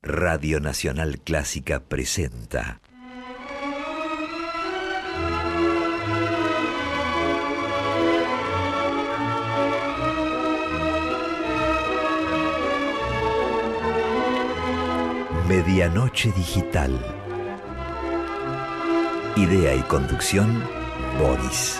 Radio Nacional Clásica presenta Medianoche Digital. Idea y conducción, Boris.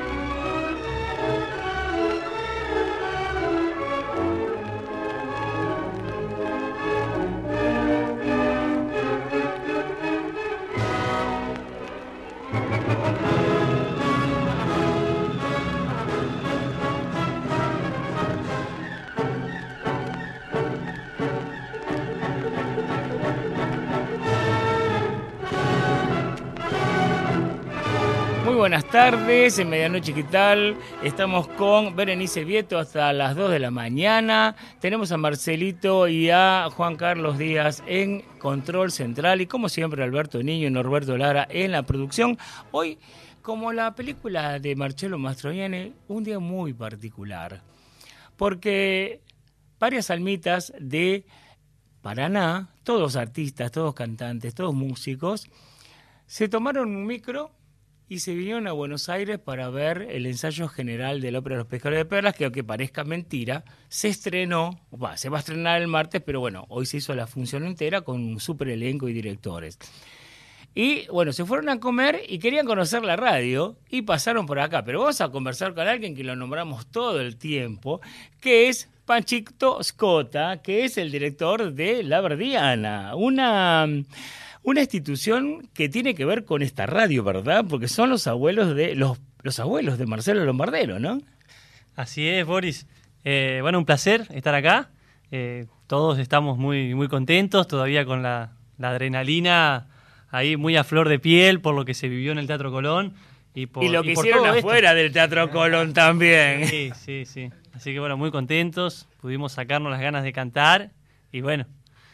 Buenas tardes, en Medianoche Digital estamos con Berenice Vieto hasta las 2 de la mañana. Tenemos a Marcelito y a Juan Carlos Díaz en Control Central y como siempre Alberto Niño y Norberto Lara en la producción. Hoy, como la película de Marcello Mastroianni, un día muy particular, porque varias almitas de Paraná, todos artistas, todos cantantes, todos músicos, se tomaron un micro y se vinieron a Buenos Aires para ver el ensayo general de la ópera Los Pescadores de Perlas, que aunque parezca mentira, se estrenó, se va a estrenar el martes, pero bueno, hoy se hizo la función entera con un súper elenco y directores. Y bueno, se fueron a comer y querían conocer la radio y pasaron por acá, pero vamos a conversar con alguien que lo nombramos todo el tiempo, que es Panchito Scotta, que es el director de La Verdiana, una institución que tiene que ver con esta radio, ¿verdad? Porque son los abuelos de los abuelos de Marcelo Lombardero, ¿no? Así es, Boris. Bueno, un placer estar acá. Todos estamos muy, muy contentos, todavía con la adrenalina ahí muy a flor de piel por lo que se vivió en el Teatro Colón. Y lo que hicieron afuera del Teatro Colón también. Sí. Así que bueno, muy contentos. Pudimos sacarnos las ganas de cantar y bueno,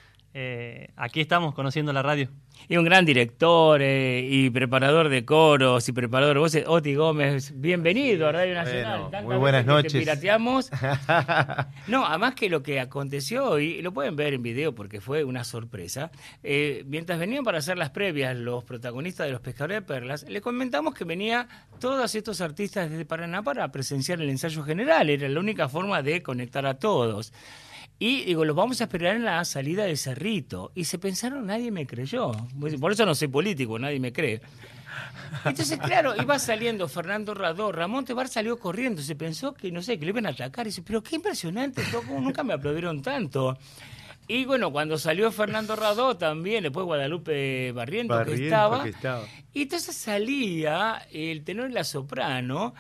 aquí estamos conociendo la radio. Y un gran director y preparador de coros y preparador de voces, Oti Gómez, bienvenido a Radio Nacional. Bueno, muy buenas noches. Te pirateamos. No, además que lo que aconteció hoy, lo pueden ver en video porque fue una sorpresa, mientras venían para hacer las previas los protagonistas de Los Pescadores de Perlas, le comentamos que venía todos estos artistas desde Paraná para presenciar el ensayo general, era la única forma de conectar a todos. Y digo, los vamos a esperar en la salida de Cerrito. Y se pensaron, nadie me creyó. Por eso no soy político, nadie me cree. Entonces, claro, iba saliendo Fernando Radó, Ramón Tebar salió corriendo. Se pensó que, no sé, que le iban a atacar. Y dice, pero qué impresionante, nunca me aplaudieron tanto. Y bueno, cuando salió Fernando Radó también, después Guadalupe Barriento que estaba. Y entonces salía el tenor y la soprano,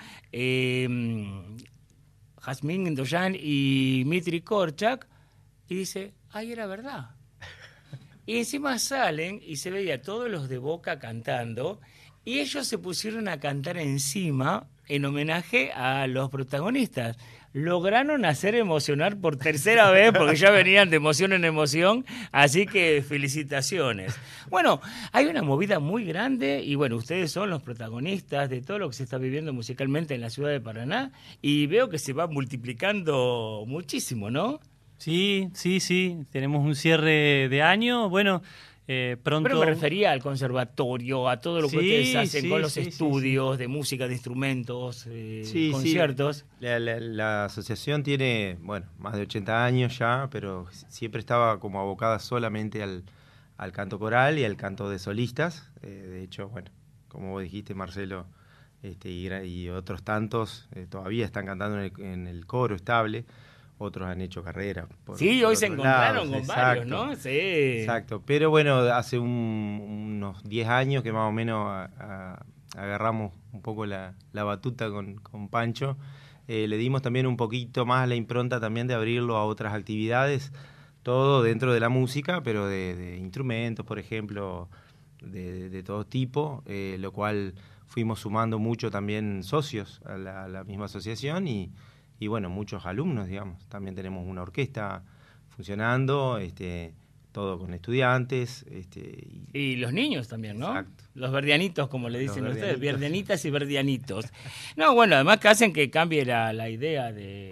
Jazmín Doyan y Dmitri Korchak, y dice, ay, era verdad. Y encima salen y se veía todos los de Boca cantando, y ellos se pusieron a cantar encima en homenaje a los protagonistas. Lograron hacer emocionar por tercera vez, porque ya venían de emoción en emoción, así que felicitaciones. Bueno, hay una movida muy grande, y bueno, ustedes son los protagonistas de todo lo que se está viviendo musicalmente en la ciudad de Paraná, y veo que se va multiplicando muchísimo, ¿no? Sí, tenemos un cierre de año, bueno, pronto... Pero me refería al conservatorio, a todo lo que ustedes hacen con los estudios de música, de instrumentos, conciertos. Sí. La asociación tiene, bueno, más de 80 años ya, pero siempre estaba como abocada solamente al canto coral y al canto de solistas. De hecho, bueno, como vos dijiste, Marcelo, y otros tantos todavía están cantando en el coro estable. Otros han hecho carrera. Hoy se encontraron con varios, ¿no? Sí. Exacto, pero bueno, hace unos 10 años que más o menos agarramos un poco la batuta con Pancho. Le dimos también un poquito más la impronta también de abrirlo a otras actividades, todo dentro de la música, pero de instrumentos, por ejemplo, de todo tipo, lo cual fuimos sumando mucho también socios a la misma asociación y bueno, muchos alumnos, digamos. También tenemos una orquesta funcionando, todo con estudiantes. Y los niños también, ¿no? Exacto. Los verdianitos, como le dicen ustedes, verdianitas y verdianitos. No, bueno, además que hacen que cambie la idea de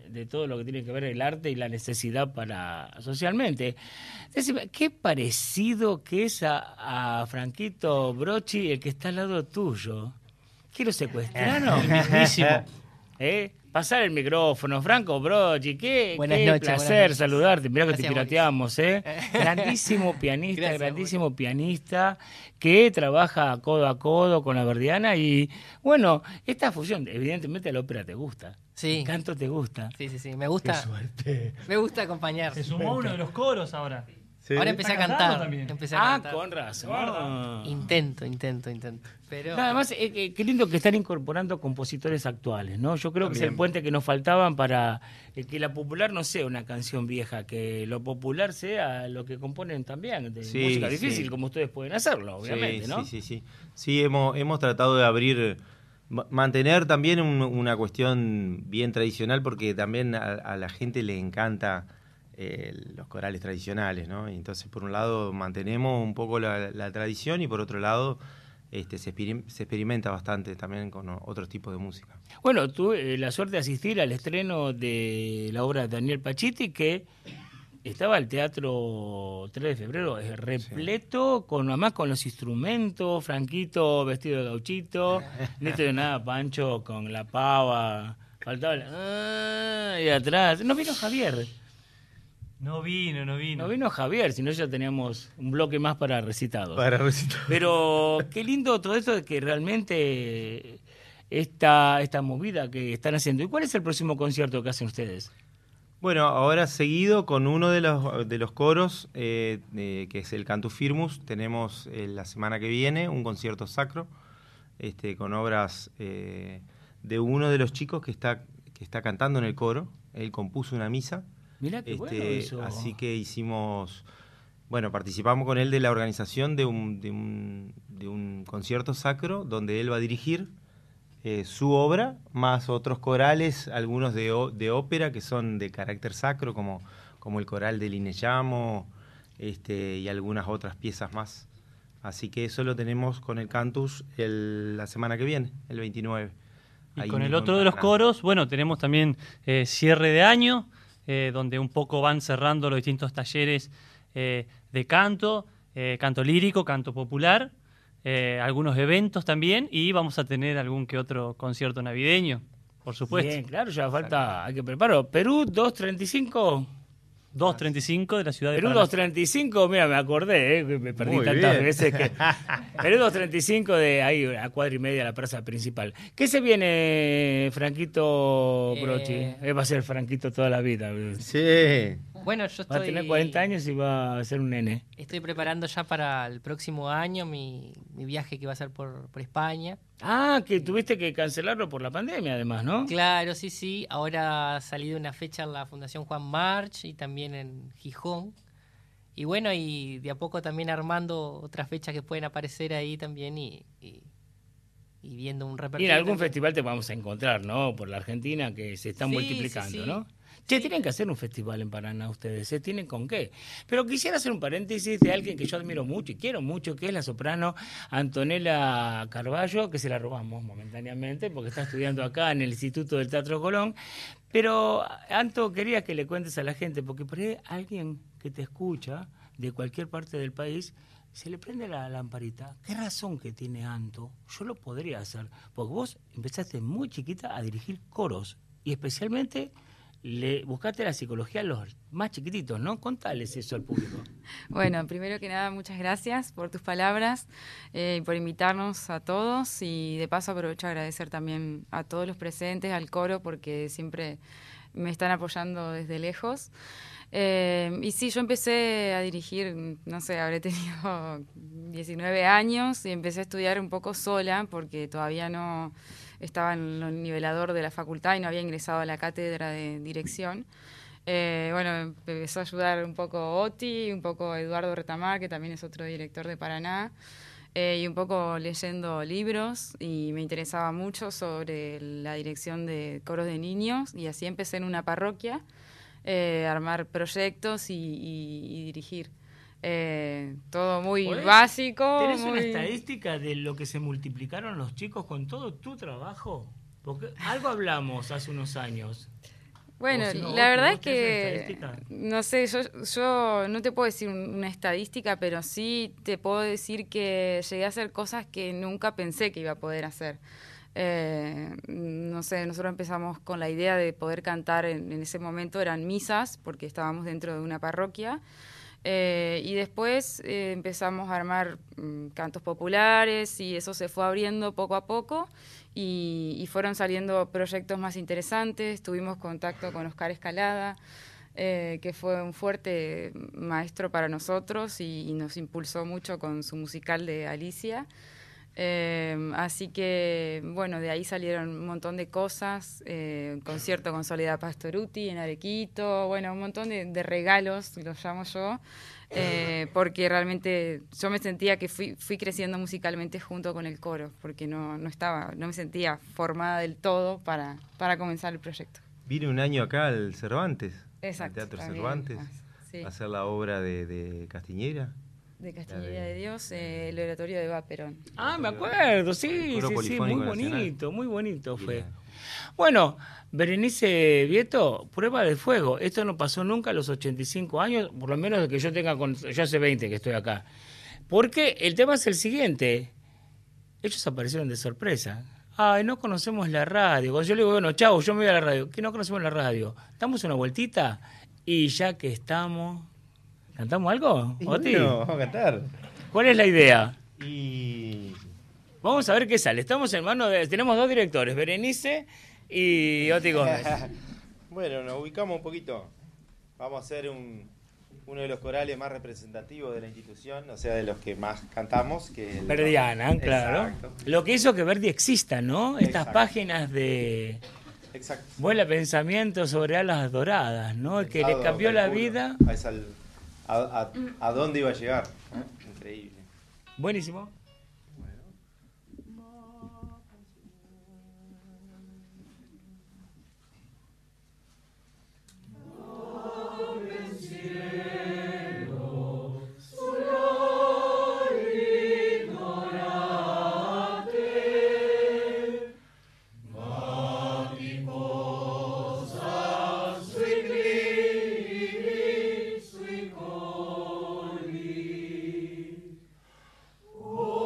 de todo lo que tiene que ver el arte y la necesidad para socialmente. Decime, ¿qué parecido que es a Franquito Brochi, el que está al lado tuyo? ¿Qué lo secuestraron? El mismísimo. Pasar el micrófono, Franco Brochi, qué placer noches. saludarte. Mirá que Gracias, te pirateamos, Grandísimo pianista, Gracias, grandísimo pianista que trabaja codo a codo con la Verdiana y, bueno, esta fusión, evidentemente la ópera te gusta. Sí. El canto te gusta. Sí, me gusta. Qué suerte. Me gusta acompañar. Se sumó uno de los coros ahora. Sí. Ahora empecé a Está cantando cantar. también. Empecé a cantar. Con razón. Intento. Pero No, además, qué lindo que están incorporando compositores actuales, ¿no? Yo creo que es el puente que nos faltaban para que la popular no sea una canción vieja, que lo popular sea lo que componen también, de música difícil, como ustedes pueden hacerlo, obviamente, ¿no? Sí, hemos tratado de abrir, mantener también una cuestión bien tradicional, porque también a la gente le encanta los corales tradicionales, ¿no? Y entonces, por un lado, mantenemos un poco la tradición y por otro lado, se experimenta bastante también con otros tipos de música. Bueno, tuve la suerte de asistir al estreno de la obra de Daniel Pacitti, que estaba el Teatro 3 de Febrero repleto, además con los instrumentos, Franquito vestido de gauchito, Neto de nada, Pancho con la pava, faltaba y atrás. No vino Javier. No vino. No vino Javier, si no ya teníamos un bloque más para recitados. Recitar. Pero qué lindo todo esto de que realmente esta movida que están haciendo. ¿Y cuál es el próximo concierto que hacen ustedes? Bueno, ahora seguido con uno de los coros, que es el Cantus Firmus, tenemos la semana que viene un concierto sacro, con obras de uno de los chicos que está cantando en el coro. Él compuso una misa. Mirá qué bueno eso. Así que participamos con él de la organización de un concierto sacro donde él va a dirigir su obra, más otros corales, algunos de ópera que son de carácter sacro, como el coral del Inellamo, y algunas otras piezas más. Así que eso lo tenemos con el Cantus la semana que viene, el 29. Y Ahí con el mismo otro en de los Paraná. coros, bueno, tenemos también cierre de año, donde un poco van cerrando los distintos talleres de canto, canto lírico, canto popular, algunos eventos también, y vamos a tener algún que otro concierto navideño, por supuesto. Bien, claro, ya falta, hay que prepararlo. Perú 235. 2:35 de la ciudad de Perú Paraná. 235, mira, me acordé, que me perdí Muy tantas bien. veces que... Perú 235 de ahí a cuadra y media la plaza principal. ¿Qué se viene, Franquito Brochi? Va a ser Franquito toda la vida. Sí. bueno, yo Va a tener 40 años y va a ser un nene. Estoy preparando ya para el próximo año mi viaje que va a ser por España. Ah, que tuviste que cancelarlo por la pandemia además, ¿no? Claro, sí. Ahora ha salido una fecha en la Fundación Juan March y también en Gijón. Y bueno, y de a poco también armando otras fechas que pueden aparecer ahí también y viendo un Y repertorio. en algún también. festival te vamos a encontrar, ¿no? Por la Argentina, que se están Sí, multiplicando, sí. ¿no? Che, tienen que hacer un festival en Paraná ustedes, ¿eh? ¿Tienen con qué? Pero quisiera hacer un paréntesis de alguien que yo admiro mucho y quiero mucho, que es la soprano Antonella Carballo, que se la robamos momentáneamente porque está estudiando acá en el Instituto del Teatro Colón. Pero, Anto, quería que le cuentes a la gente, porque por ahí alguien que te escucha de cualquier parte del país se le prende la lamparita. ¿Qué razón que tiene Anto? Yo lo podría hacer, porque vos empezaste muy chiquita a dirigir coros y especialmente le buscaste la psicología a los más chiquititos, ¿no? Contales eso al público. Bueno, primero que nada, muchas gracias por tus palabras y por invitarnos a todos, y de paso aprovecho a agradecer también a todos los presentes, al coro, porque siempre me están apoyando desde lejos. Y sí, yo empecé a dirigir, no sé, habré tenido 19 años y empecé a estudiar un poco sola porque todavía no estaba en el nivelador de la facultad y no había ingresado a la cátedra de dirección. Bueno, me empezó a ayudar un poco Oti, un poco Eduardo Retamar, que también es otro director de Paraná, y un poco leyendo libros, y me interesaba mucho sobre la dirección de coros de niños, y así empecé en una parroquia a armar proyectos y dirigir. Todo muy básico. ¿Tenés una muy... estadística de lo que se multiplicaron los chicos con todo tu trabajo? Porque algo hablamos hace unos años. Bueno, O si no, la Oti, verdad ¿vos es tenés que, estadística? no sé, yo no te puedo decir una estadística, pero sí te puedo decir que llegué a hacer cosas que nunca pensé que iba a poder hacer. No sé, nosotros empezamos con la idea de poder cantar en ese momento, eran misas, porque estábamos dentro de una parroquia. Y después empezamos a armar cantos populares y eso se fue abriendo poco a poco y fueron saliendo proyectos más interesantes. Tuvimos contacto con Oscar Escalada, que fue un fuerte maestro para nosotros y nos impulsó mucho con su musical de Alicia. Así que, bueno, de ahí salieron un montón de cosas, un concierto con Soledad Pastorutti en Arequito, bueno, un montón de regalos, los llamo yo, porque realmente yo me sentía que fui creciendo musicalmente junto con el coro, porque no me sentía formada del todo para comenzar el proyecto. Vine un año acá al Cervantes, Exacto, al Teatro también, Cervantes, sí. a hacer la obra de Castiñera. De Castiñera de Dios, el oratorio de Eva Perón. Ah, me acuerdo, sí, Coro sí, Polifónico muy bonito fue. Bien. Bueno, Berenice Vieto, prueba de fuego. Esto no pasó nunca a los 85 años, por lo menos de que yo tenga, yo hace 20 que estoy acá. Porque el tema es el siguiente, ellos aparecieron de sorpresa. Ay, no conocemos la radio. Cuando yo le digo, bueno, chau, yo me voy a la radio. ¿Qué no conocemos la radio? Damos una vueltita y ya que estamos... ¿Cantamos algo, Oti? No, vamos a cantar. ¿Cuál es la idea? Y Vamos a ver qué sale. Estamos en manos de... Tenemos dos directores, Berenice y Oti Gómez. bueno, nos ubicamos un poquito. Vamos a hacer uno de los corales más representativos de la institución, o sea, de los que más cantamos. Que Verdiana, claro. Exacto. Lo que hizo que Verdi exista, ¿no? Estas Exacto. páginas de Exacto. vuela pensamiento sobre alas doradas, ¿no? Que le cambió la vida. A dónde iba a llegar. Increíble. Buenísimo. Oh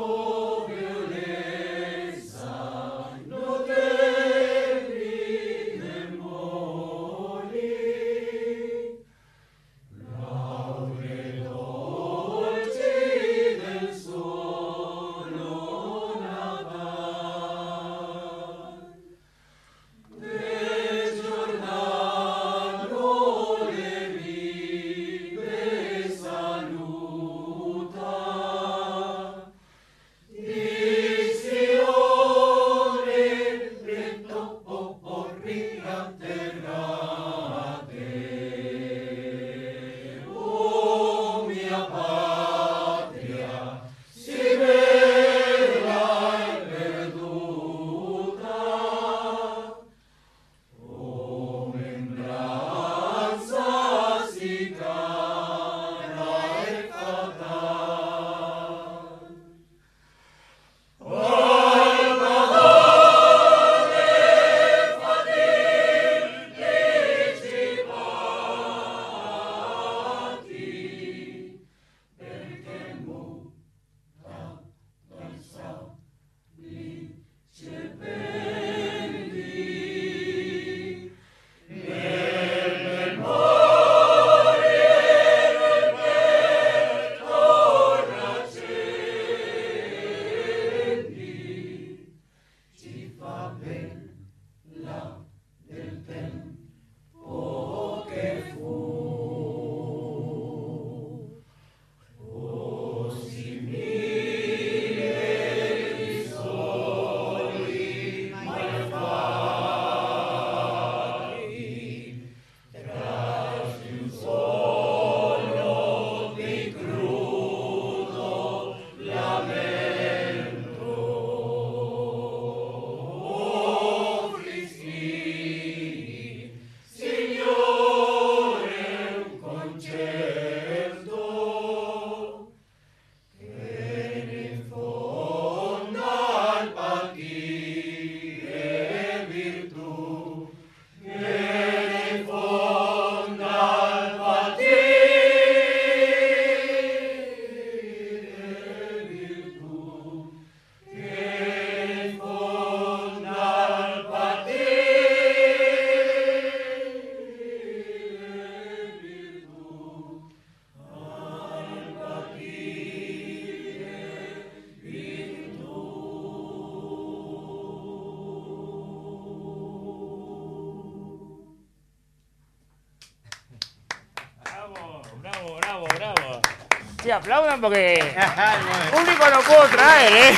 Sí, aplaudan porque público no puedo traer, ¿eh?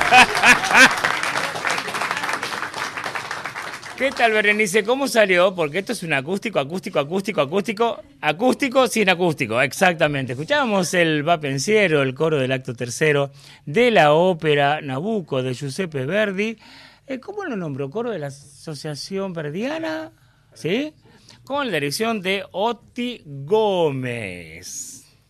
¿Qué tal, Berenice? ¿Cómo salió? Porque esto es un acústico sin acústico, exactamente. Escuchábamos el Va Pensiero, el coro del acto tercero de la ópera Nabucco de Giuseppe Verdi. ¿Cómo lo nombró? ¿Coro de la Asociación Verdiana? ¿Sí? Con la dirección de Otti Gómez.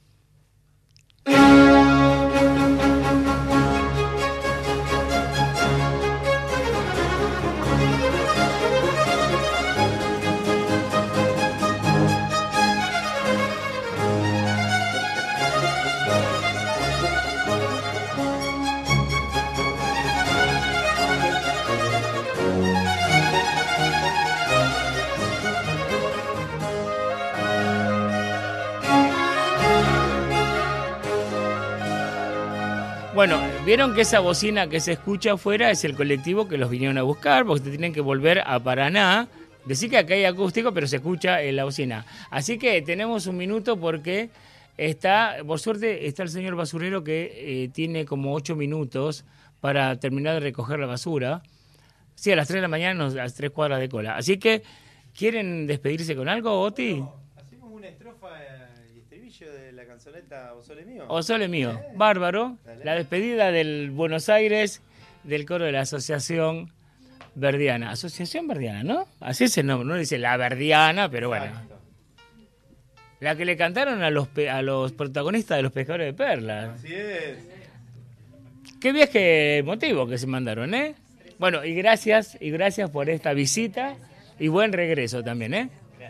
Bueno, vieron que esa bocina que se escucha afuera es el colectivo que los vinieron a buscar, porque tienen que volver a Paraná. Decir que acá hay acústico, pero se escucha en la bocina. Así que tenemos un minuto porque está, por suerte, está el señor basurero que tiene como 8 minutos para terminar de recoger la basura. Sí, a las 3 de la mañana, a las 3 cuadras de cola. Así que, ¿quieren despedirse con algo, Oti? Hacemos una estrofa y estribillo de la canzoneta O Sole Mío. O Sole Mío, bárbaro. Dale. La despedida del Buenos Aires del coro de la Asociación Verdiana. Asociación Verdiana, ¿no? Así es el nombre, no dice la Verdiana, pero bueno. Exacto. La que le cantaron a los protagonistas de Los Pescadores de Perlas. Así es. Qué viaje emotivo que se mandaron, ¿eh? Bueno, y gracias por esta visita y buen regreso también, ¿eh?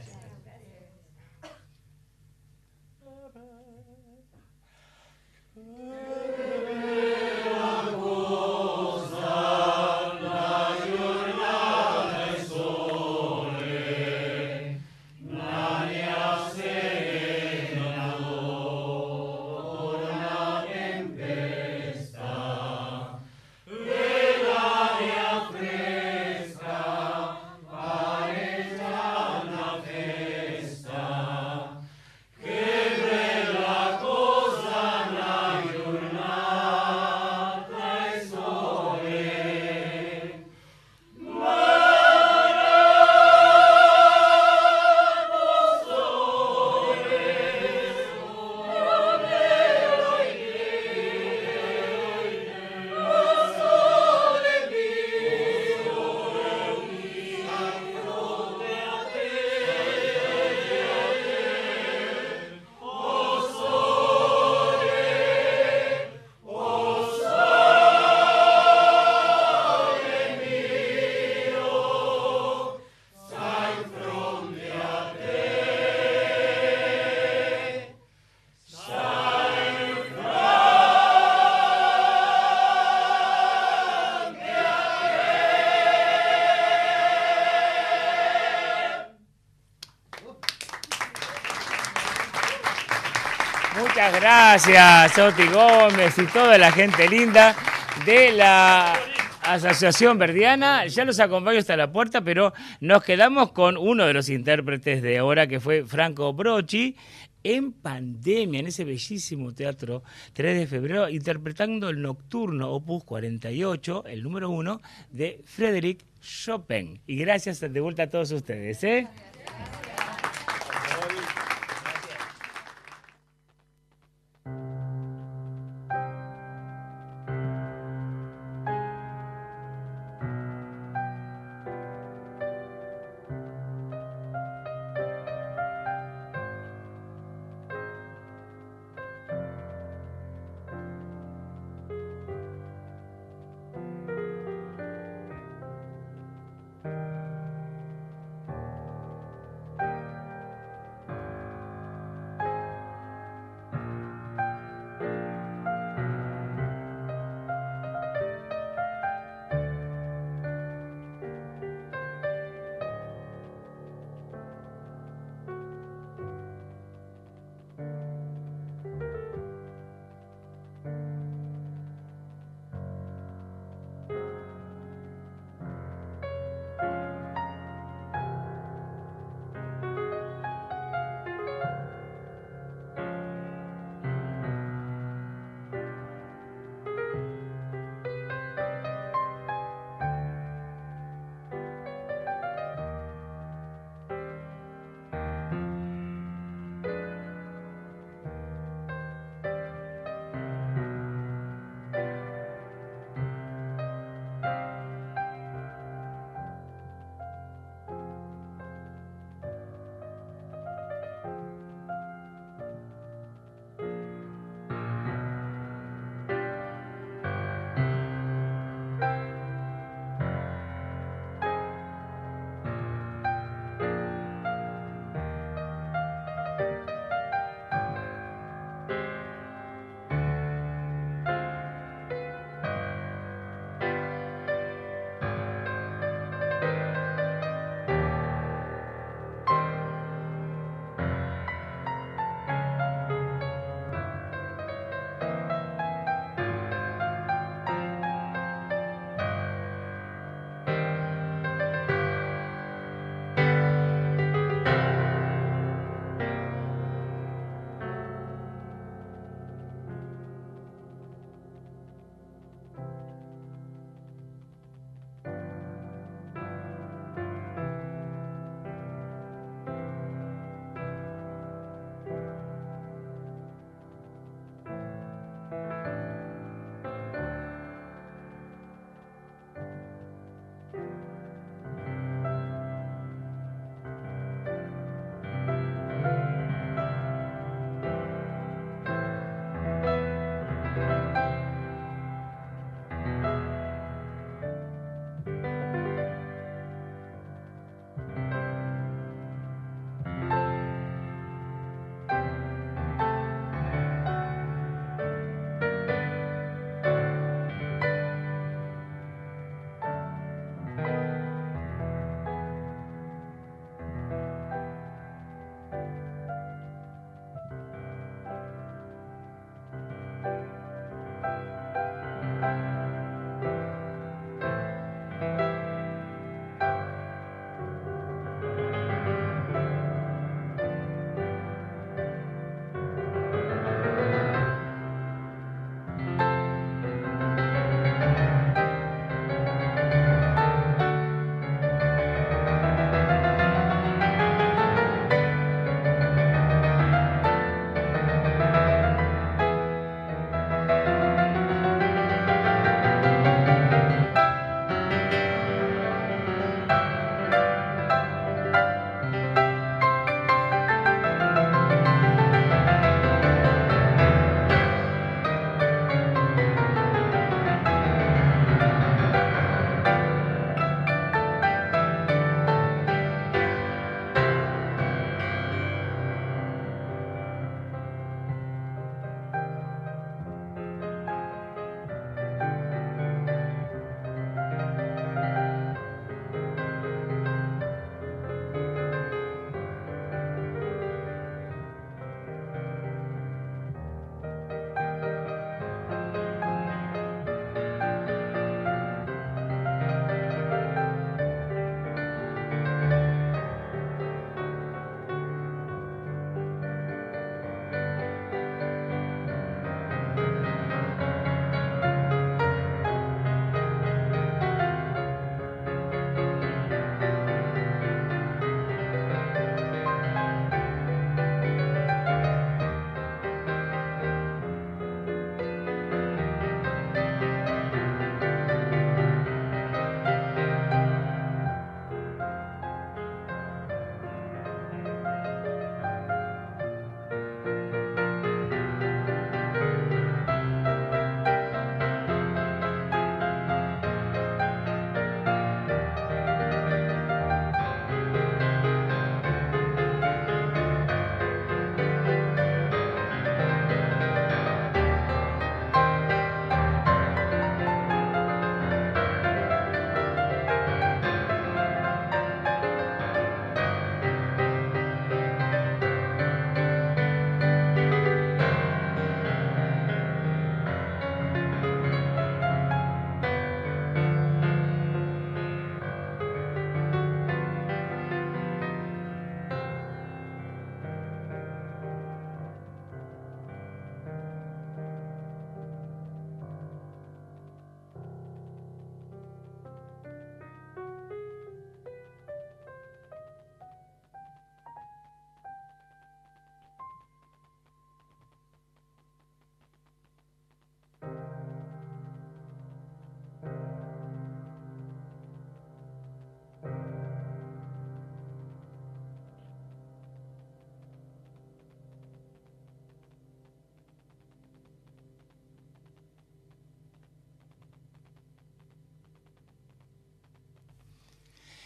Muchas gracias, Oti Gómez y toda la gente linda de la Asociación Verdiana. Ya los acompaño hasta la puerta, pero nos quedamos con uno de los intérpretes de ahora, que fue Franco Brocchi, en pandemia, en ese bellísimo teatro 3 de febrero, interpretando el Nocturno Opus 48, el número 1, de Frédéric Chopin. Y gracias de vuelta a todos ustedes, ¿eh?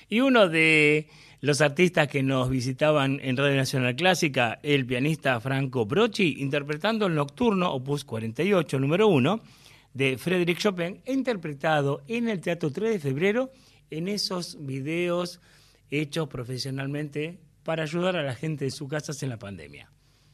Y uno de los artistas que nos visitaban en Radio Nacional Clásica, el pianista Franco Brocchi, interpretando el Nocturno, opus 48, número 1, de Frédéric Chopin, interpretado en el Teatro 3 de Febrero, en esos videos hechos profesionalmente para ayudar a la gente de sus casas en la pandemia.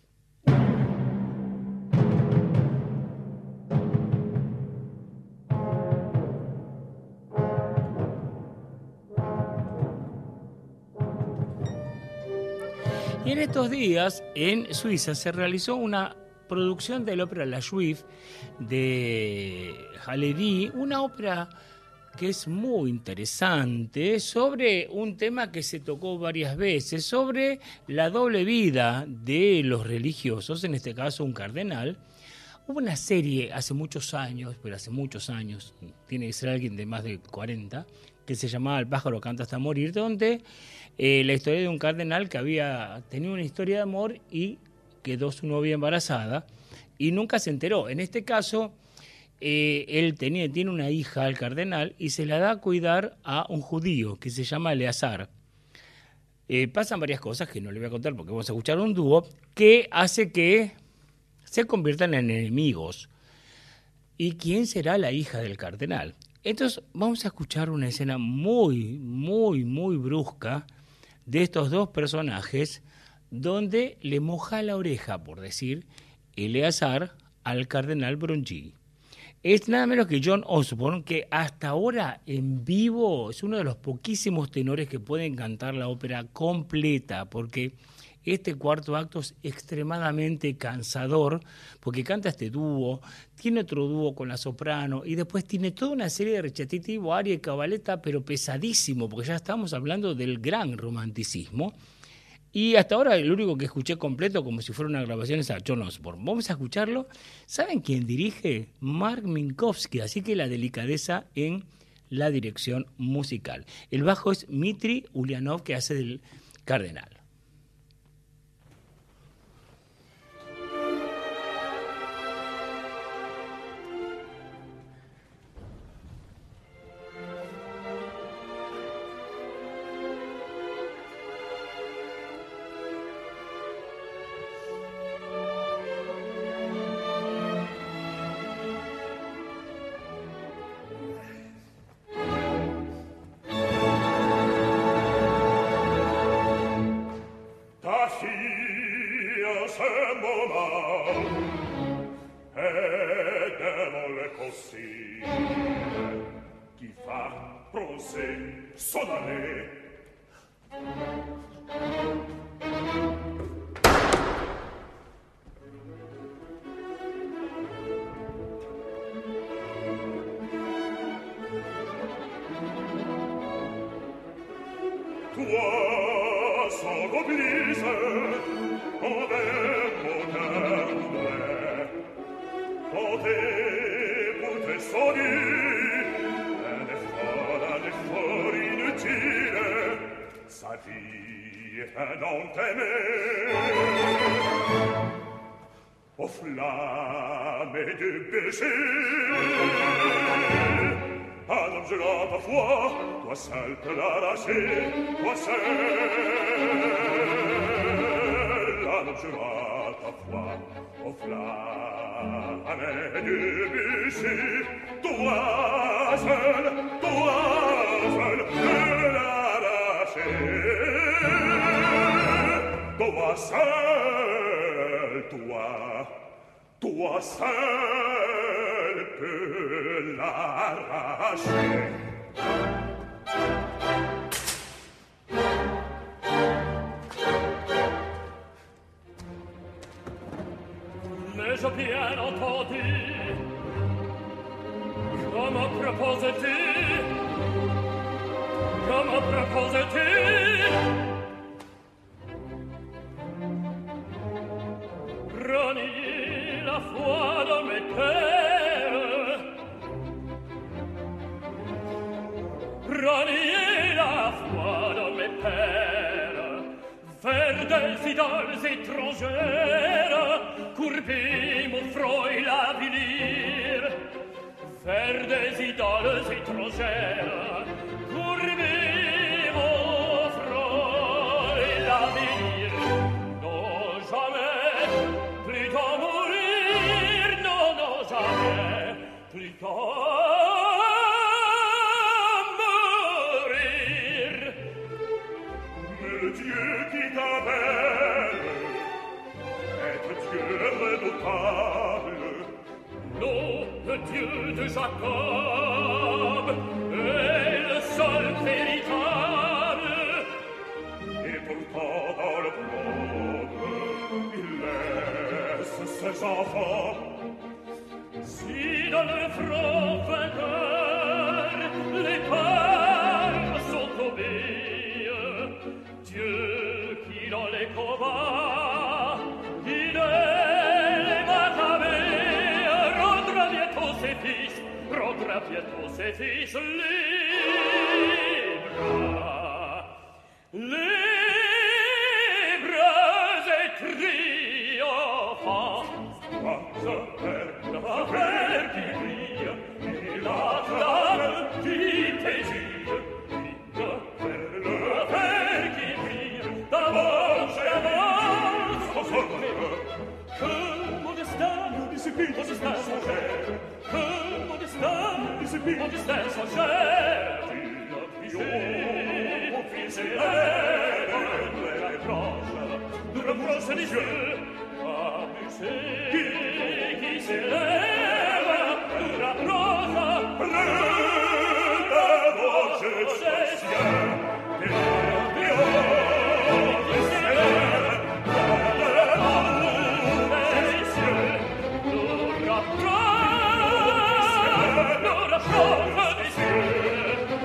Y en estos días, en Suiza, se realizó una producción de la ópera La Juive de Halévy, una ópera que es muy interesante, sobre un tema que se tocó varias veces, sobre la doble vida de los religiosos, en este caso un cardenal. Hubo una serie hace muchos años, tiene que ser alguien de más de 40, que se llamaba El pájaro canta hasta morir, donde la historia de un cardenal que había tenido una historia de amor y quedó su novia embarazada y nunca se enteró. En este caso, él tiene una hija, el cardenal, y se la da a cuidar a un judío que se llama Eleazar. Pasan varias cosas que no le voy a contar porque vamos a escuchar un dúo que hace que se conviertan en enemigos. ¿Y quién será la hija del cardenal? Entonces vamos a escuchar una escena muy, muy, muy brusca de estos dos personajes donde le moja la oreja, por decir, Eleazar al cardenal Brocchi. Es nada menos que John Osborne, que hasta ahora en vivo es uno de los poquísimos tenores que pueden cantar la ópera completa, porque este cuarto acto es extremadamente cansador, porque canta este dúo, tiene otro dúo con la soprano, y después tiene toda una serie de recitativo, aria y cabaleta, pero pesadísimo, porque ya estamos hablando del gran romanticismo. Y hasta ahora el único que escuché completo, como si fuera una grabación, es a John Osborne. Vamos a escucharlo. ¿Saben quién dirige? Mark Minkowski, así que la delicadeza en la dirección musical. El bajo es Dmitri Ulyanov, que hace del cardenal. Toi seul peux l'arracher. Mais j'ai bien entendu comment proposes-tu renier la foi dans mes cœurs, renier la foi dans mes pères, vers des idoles étrangères, courbis mon front et l'avenir, vers des idoles étrangères, courbis mon plutôt mourir. Mais le Dieu qui t'appelle est Dieu redoutable. Non, le Dieu de Jacob est le seul véritable. Et pourtant dans le monde, il laisse ses enfants. Si dans le front vainqueur, les peurs sont tombés, Dieu qui dans les combats, il est maccabée, rendra bientôt ses fils libres et triomphants. La mer qui brille et la flamme qui t'égide, la mer qui brille d'avance et d'avance. Que mon destin s'engère, que mon destin s'engère. Tu s'élève de la branche des yeux, qui s'élève de la branche bleue d'avance des cieux. Qui s'élève de la branche des cieux, de la branche des cieux.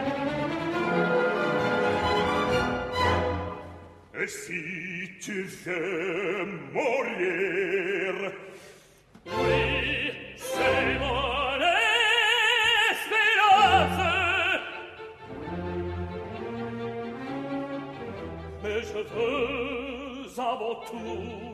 Et si tu veux mourir, oui, c'est mon espérance. Mais je veux avant tout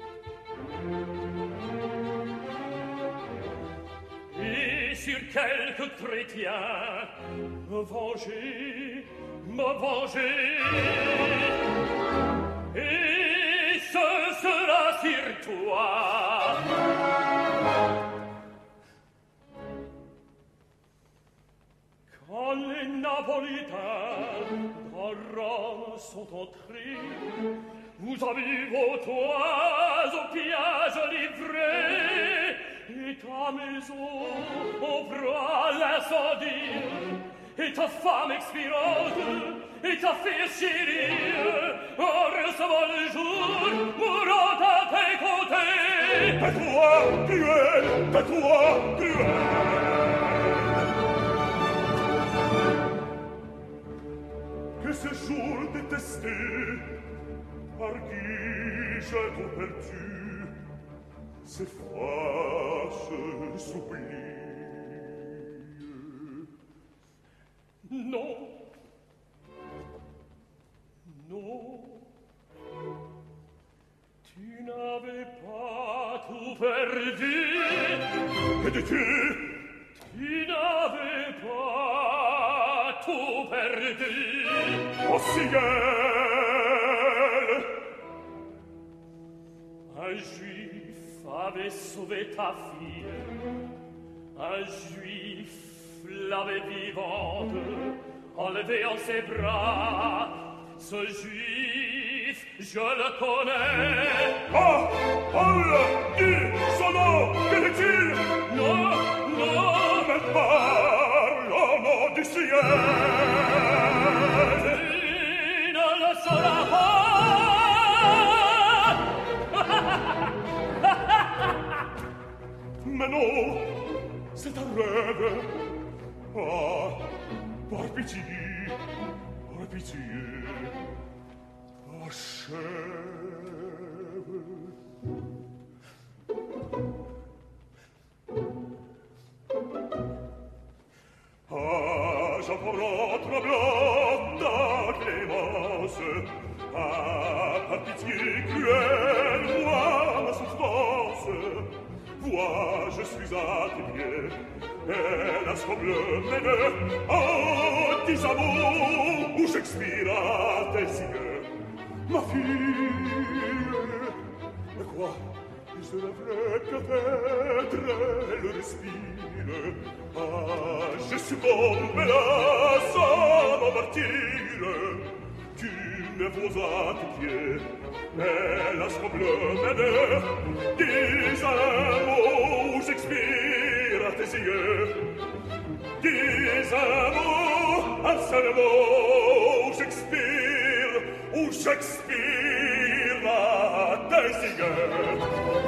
et sur quelque chrétien me venger. Et ce sera sur toi. Quand les Napolitains dans Rome sont entrés, vous avez vos toits au pillage livrés, et ta maison au froid à l'incendie, et ta femme expirante, et ta fille chérie, en recevant le jour, mourant à tes côtés. Tais-toi, cruel, tais-toi, cruel. Que ce jour détesté, par qui j'ai tout perdu, s'efface, s'oublie. Non, tu n'avais pas tout perdu. Que dis-tu? Tu n'avais pas tout perdu. Ô cigale, un juif avait sauvé ta fille, un juif l'avait vivante, enlevée en ses bras. Ce juif, je le connais. Ah, dis son nom, quel est-il? Non, mais parle au nom du ciel. Tu ne le sauras pas. Mais non, c'est un rêve. Ah, par pitié, achève. Ah, j'apprends tremblant ta clémence. Ah, par pitié cruelle, vois ma souffrance. Vois, je suis à tes pieds. Hélas, comme le méneur, en 10 amours, où j'expire à tes yeux. Ma fille, mais quoi? Il se lèverait peut-être, elle respire. Ah, je succombe là, sans martyre. Tu me vaux à tes pieds, et la semble m'aider. Dis un mot où j'expire à tes yeux. Dis un mot, un seul mot où j'expire à tes yeux.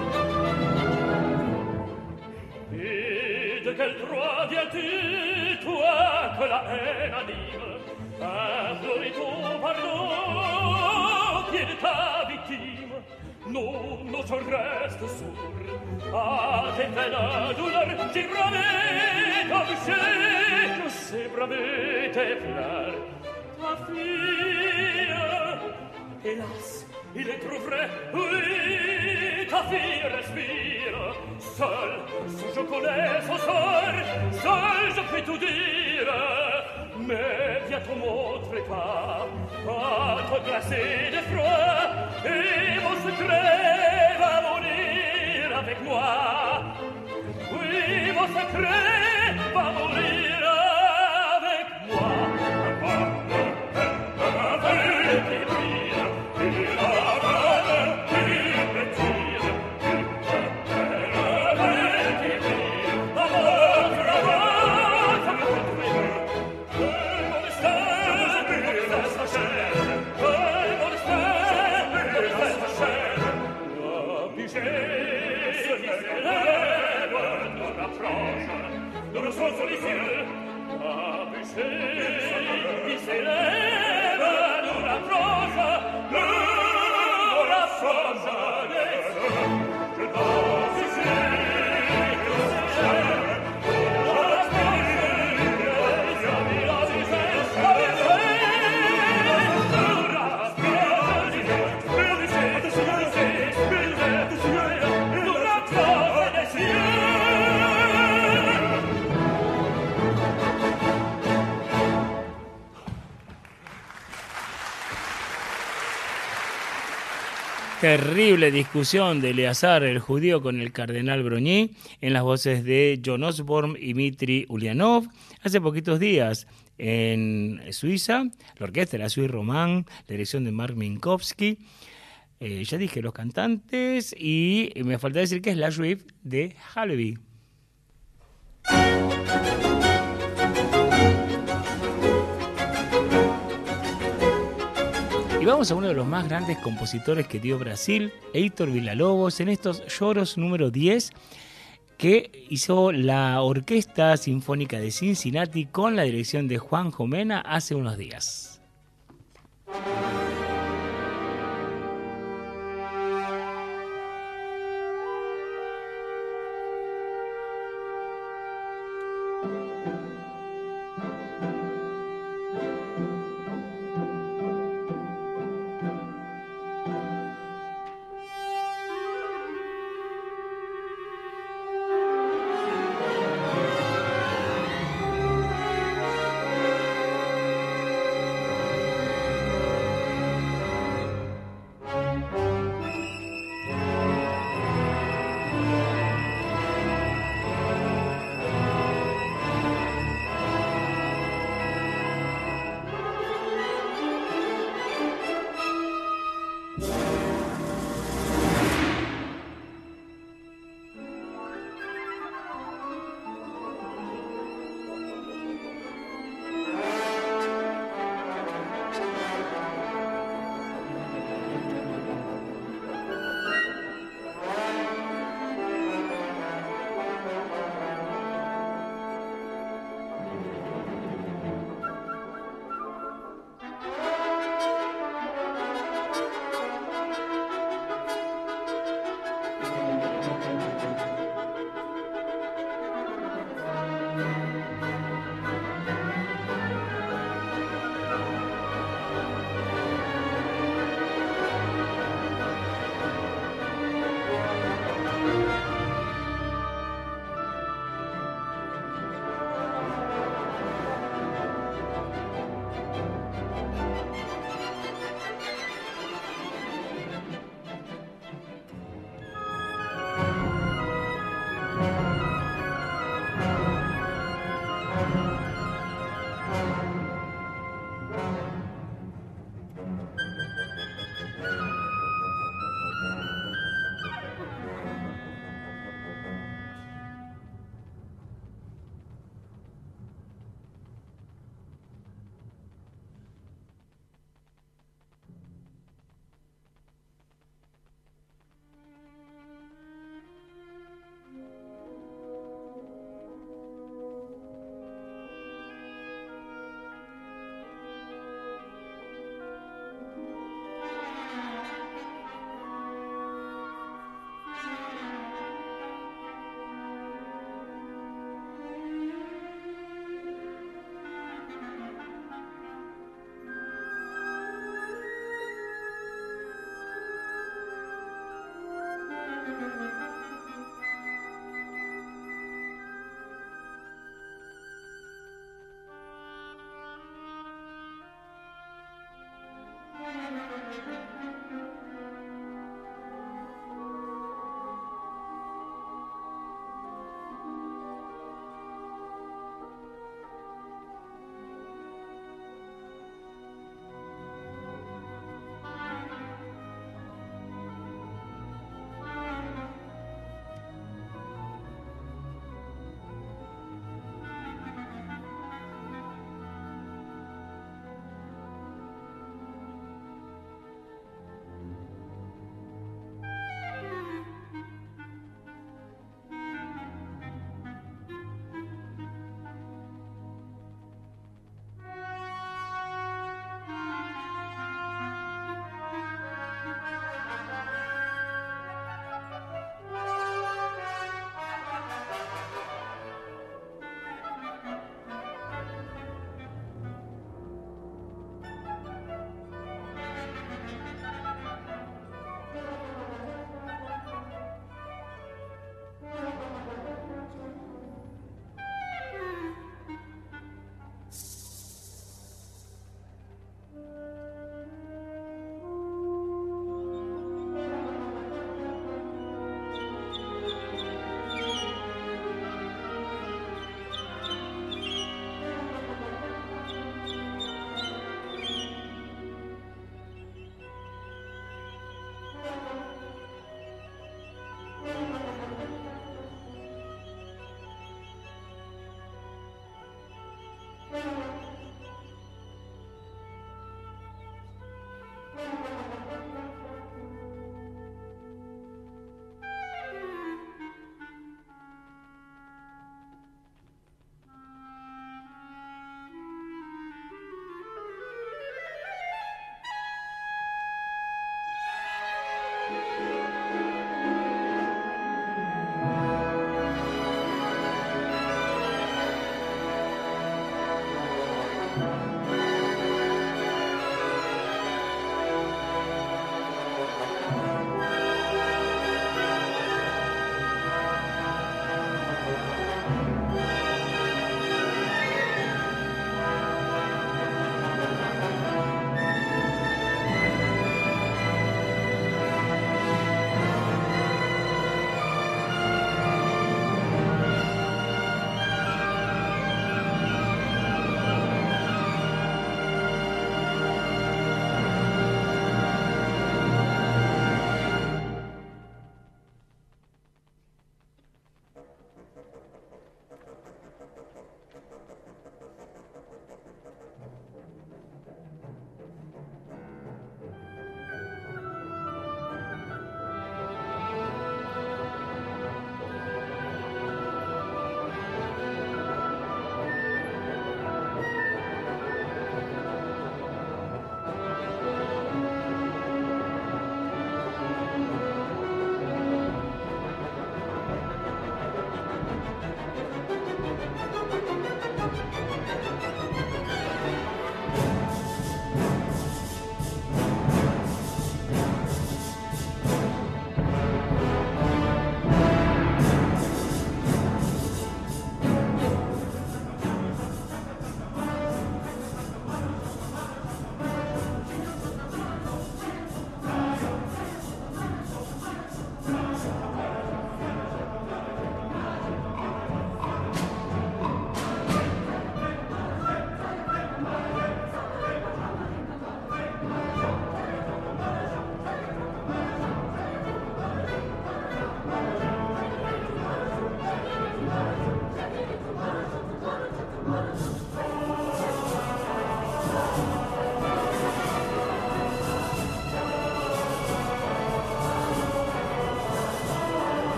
Et de quel droit viens-tu, toi, que la haine anime, implorer ton pardon, qui est de ta victime? Non, non, je reste sourd à tes peines douleurs. J'ai bravé ta bouchée, je sais braver tes pleurs. Ta fille, hélas, il est trop vrai, oui, ta fille respire. Seul, si je connais son sort, seul je puis tout dire. Mais bientôt montrer pas, à te glacer de froid, et mon secret va mourir avec moi. Oui, mon secret va mourir avec moi. Il s'élève, nous rapproche, nous rapproche. Je danse ici, Terrible discusión de Eleazar el judío con el cardenal Brognie en las voces de John Osborne y Dmitri Ulyanov. Hace poquitos días en Suiza, la orquesta de la Suisse Romande, la dirección de Mark Minkowski. Ya dije los cantantes y me falta decir que es la Juive de Halevi. Y vamos a uno de los más grandes compositores que dio Brasil, Heitor Villa-Lobos, en estos lloros número 10, que hizo la Orquesta Sinfónica de Cincinnati con la dirección de Juan Jomena hace unos días.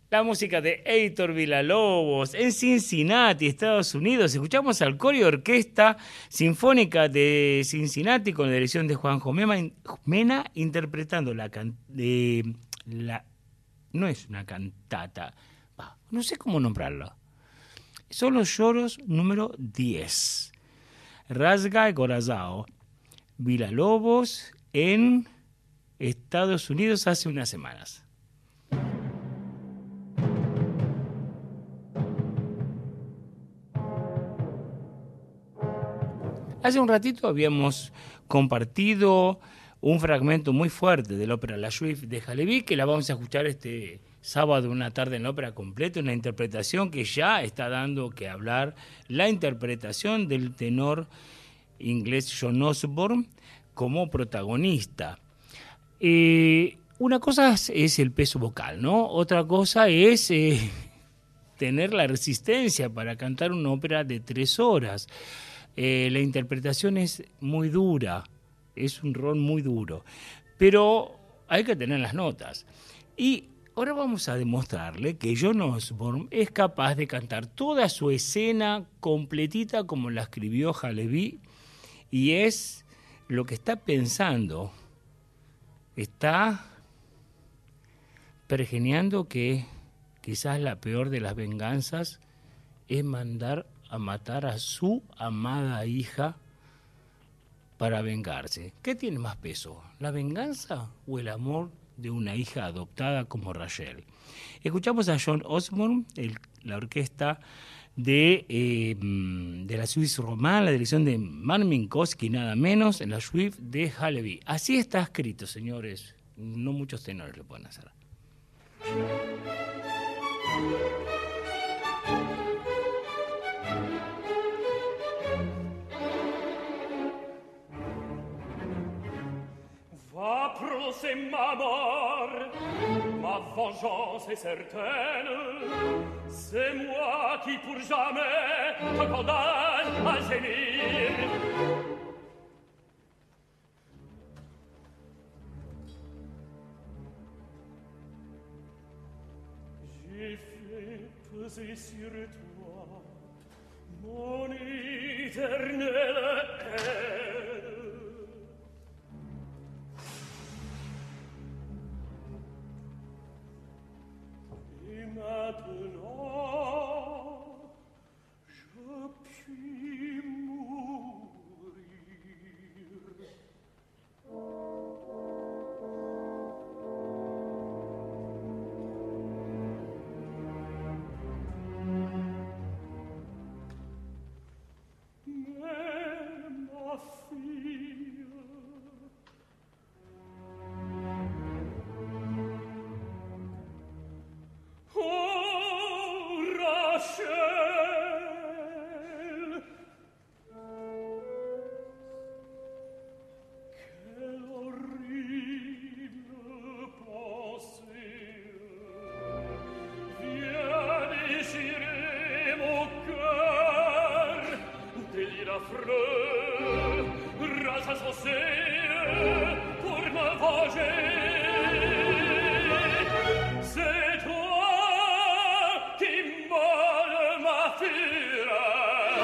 La música de Heitor Villa-Lobos en Cincinnati, Estados Unidos. Escuchamos al coro y orquesta sinfónica de Cincinnati con la dirección de Juanjo Mena interpretando no es una cantata, no sé cómo nombrarla. Son los lloros número 10. Rasga el Corazao. Villa-Lobos en Estados Unidos hace unas semanas. Hace un ratito habíamos compartido un fragmento muy fuerte de la ópera La Juive de Halévy, que la vamos a escuchar este sábado, una tarde en la ópera completa, una interpretación que ya está dando que hablar, la interpretación del tenor inglés John Osborne como protagonista. Una cosa es el peso vocal, ¿no? Otra cosa es tener la resistencia para cantar una ópera de 3 horas. La interpretación es muy dura, es un rol muy duro, pero hay que tener las notas. Y ahora vamos a demostrarle que John Osborne es capaz de cantar toda su escena completita como la escribió Halévy, y es lo que está pensando. Está pergeñando que quizás la peor de las venganzas es mandar a matar a su amada hija para vengarse. ¿Qué tiene más peso, la venganza o el amor de una hija adoptada como Rachel? Escuchamos a John Osborne, la orquesta de la Suisse Romane, la dirección de Mark Minkowski, nada menos, en la Juive de Halévy. Así está escrito, señores. No muchos tenores lo pueden hacer. Va procès ma mort, ma vengeance est certaine. C'est moi qui pour jamais te condamne à gémir. J'ai fait peser sur toi mon éternelle haine. Et maintenant, je puis mourir. Mais ma fille, oh Rachel, quelle horrible pensée vient déchirer mon cœur. Délire affreux rase insensé pour me venger. C'est toi qui m'aimes ma fureur.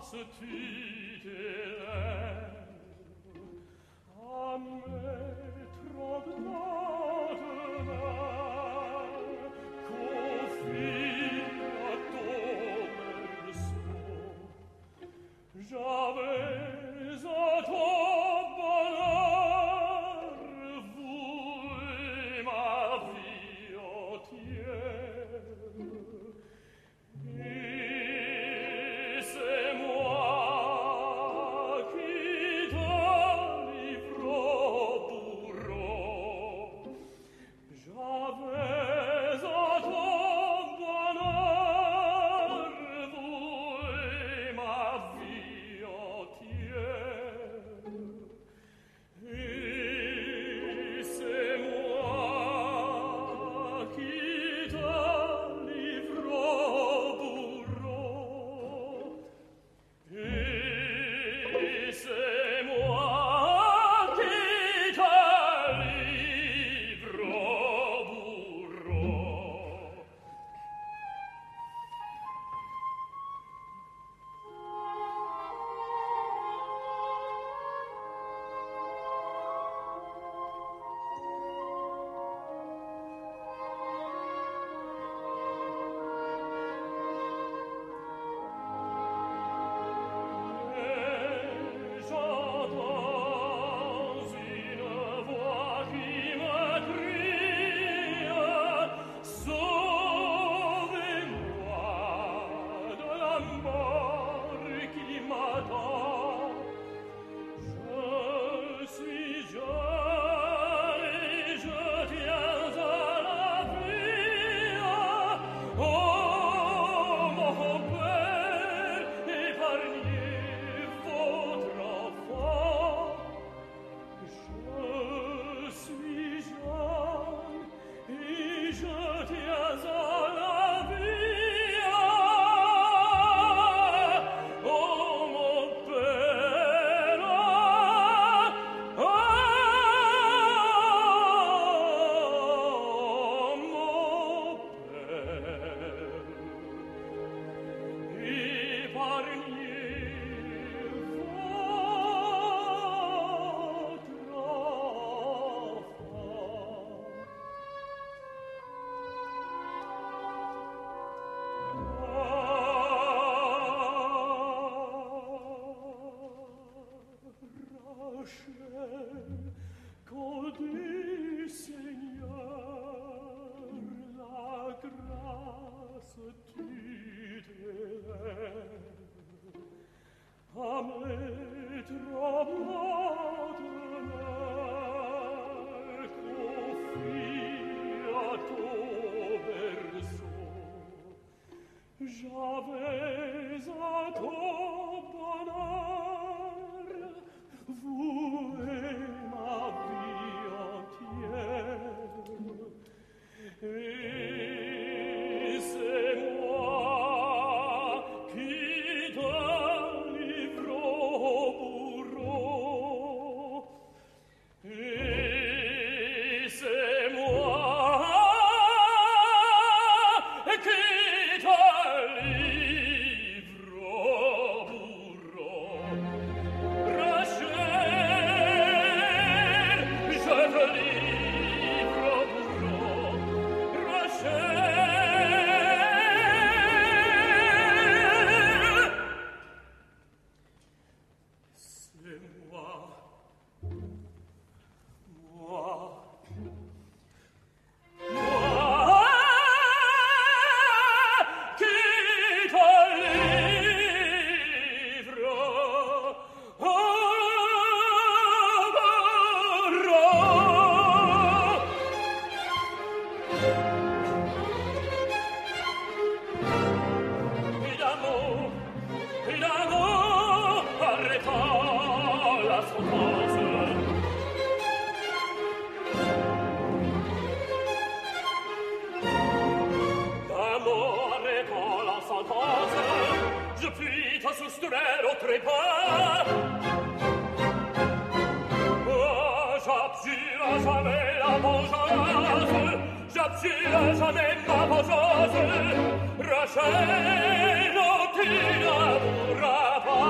Rachel, non ti lavora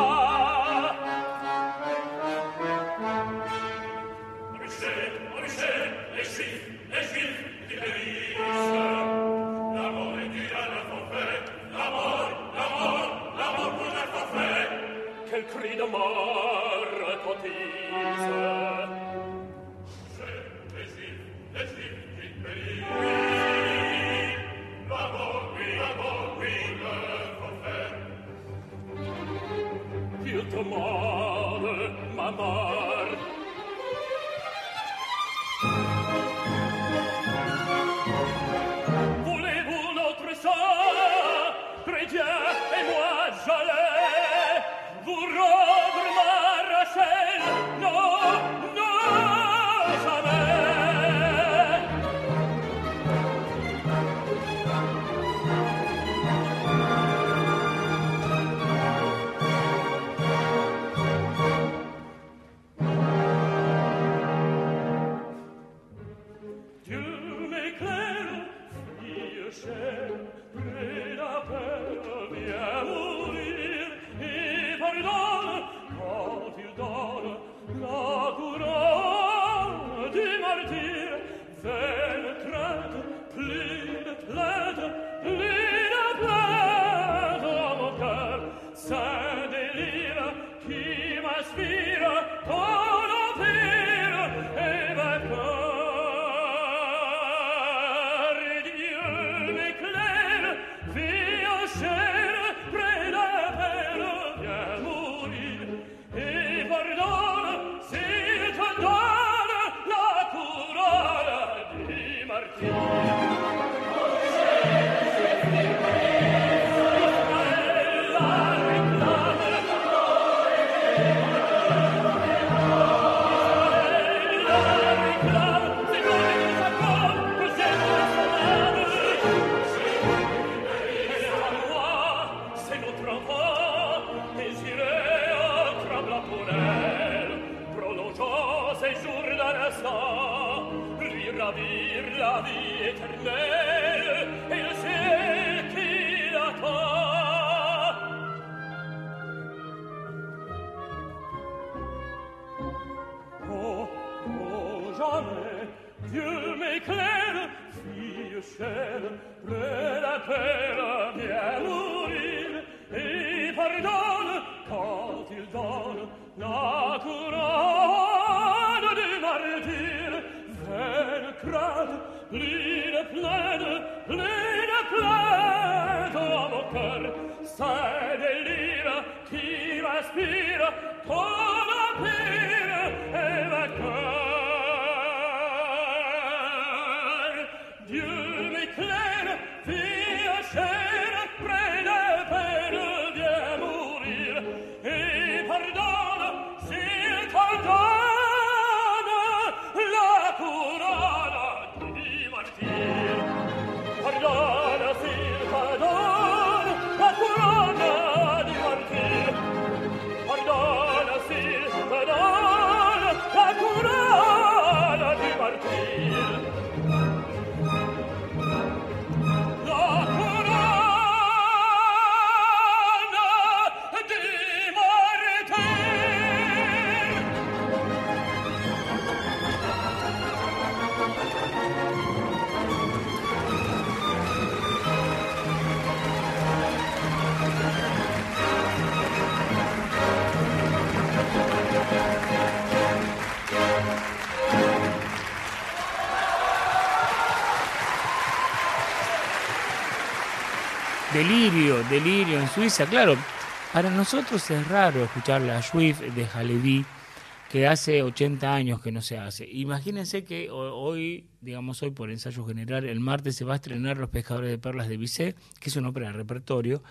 Delirio en Suiza. Claro, para nosotros es raro escuchar la Swift de Halevi, que hace 80 años que no se hace. Imagínense que hoy por ensayo general, el martes se va a estrenar Los Pescadores de Perlas de Bizet, que es una ópera de repertorio.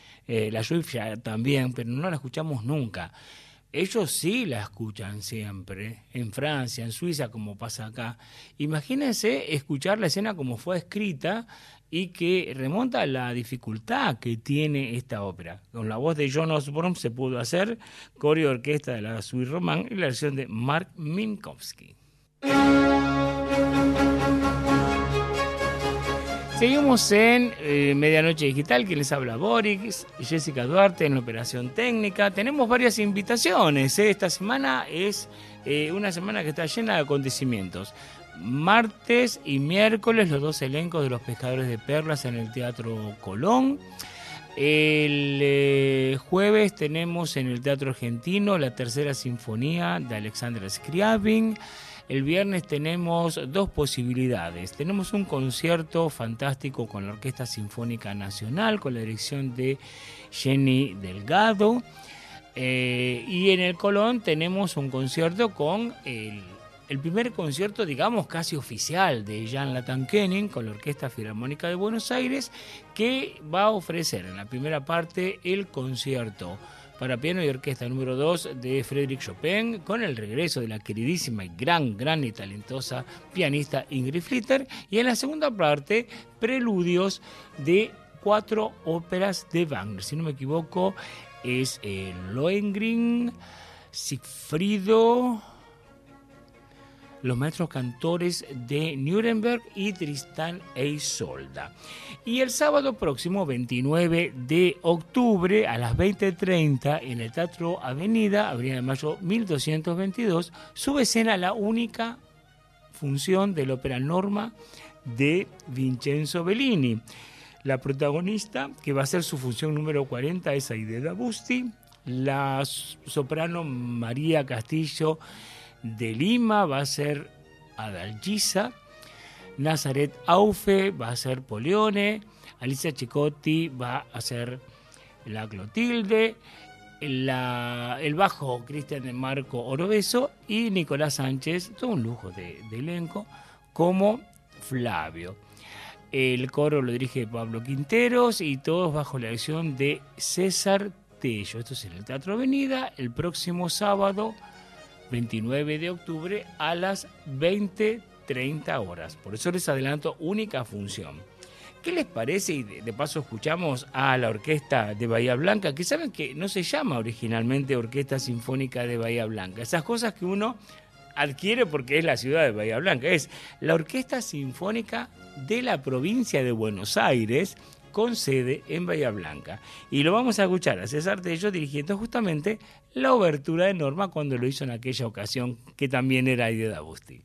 La Swift ya también, pero no la escuchamos nunca. Ellos sí la escuchan siempre, en Francia, en Suiza, como pasa acá. Imagínense escuchar la escena como fue escrita y que remonta a la dificultad que tiene esta ópera. Con la voz de John Osborne se pudo hacer coreo de orquesta de la Suite Romande y la versión de Mark Minkowski. Seguimos en Medianoche Digital, que les habla Boris, Jessica Duarte en la operación técnica. Tenemos varias invitaciones. Esta semana es una semana que está llena de acontecimientos. Martes y miércoles los dos elencos de Los Pescadores de Perlas en el Teatro Colón. El jueves tenemos en el Teatro Argentino la Tercera Sinfonía de Alexander Scriabin. El viernes tenemos dos posibilidades. Tenemos un concierto fantástico con la Orquesta Sinfónica Nacional, con la dirección de Jenny Delgado. Y en el Colón tenemos un concierto con el primer concierto, digamos, casi oficial de Jan Latankenin con la Orquesta Filarmónica de Buenos Aires, que va a ofrecer en la primera parte el concierto para piano y orquesta número 2 de Frédéric Chopin, con el regreso de la queridísima y gran y talentosa pianista Ingrid Flitter, y en la segunda parte, preludios de 4 óperas de Wagner. Si no me equivoco, es Lohengrin, Sigfrido, Los Maestros Cantores de Nuremberg y Tristán e Isolda. Y el sábado próximo, 29 de octubre, a las 20:30, en el Teatro Avenida de Mayo 1222, sube escena la única función de la ópera Norma de Vincenzo Bellini. La protagonista, que va a ser su función número 40, es Aida Busti. La soprano María Castillo de Lima va a ser Adalgisa. Nazaret Aufe va a ser Polione. Alicia Chicotti va a ser la Clotilde. El bajo Cristian de Marco Orobeso y Nicolás Sánchez, todo un lujo de elenco, como Flavio. El coro lo dirige Pablo Quinteros y todos bajo la dirección de César Tello. Esto es en el Teatro Avenida el próximo sábado 29 de octubre a las 20:30 horas. Por eso les adelanto, única función. ¿Qué les parece? Y de paso escuchamos a la Orquesta de Bahía Blanca, que saben que no se llama originalmente Orquesta Sinfónica de Bahía Blanca. Esas cosas que uno adquiere porque es la ciudad de Bahía Blanca. Es la Orquesta Sinfónica de la provincia de Buenos Aires, con sede en Bahía Blanca. Y lo vamos a escuchar a César Tello dirigiendo justamente la obertura de Norma cuando lo hizo en aquella ocasión, que también era Aida Busti.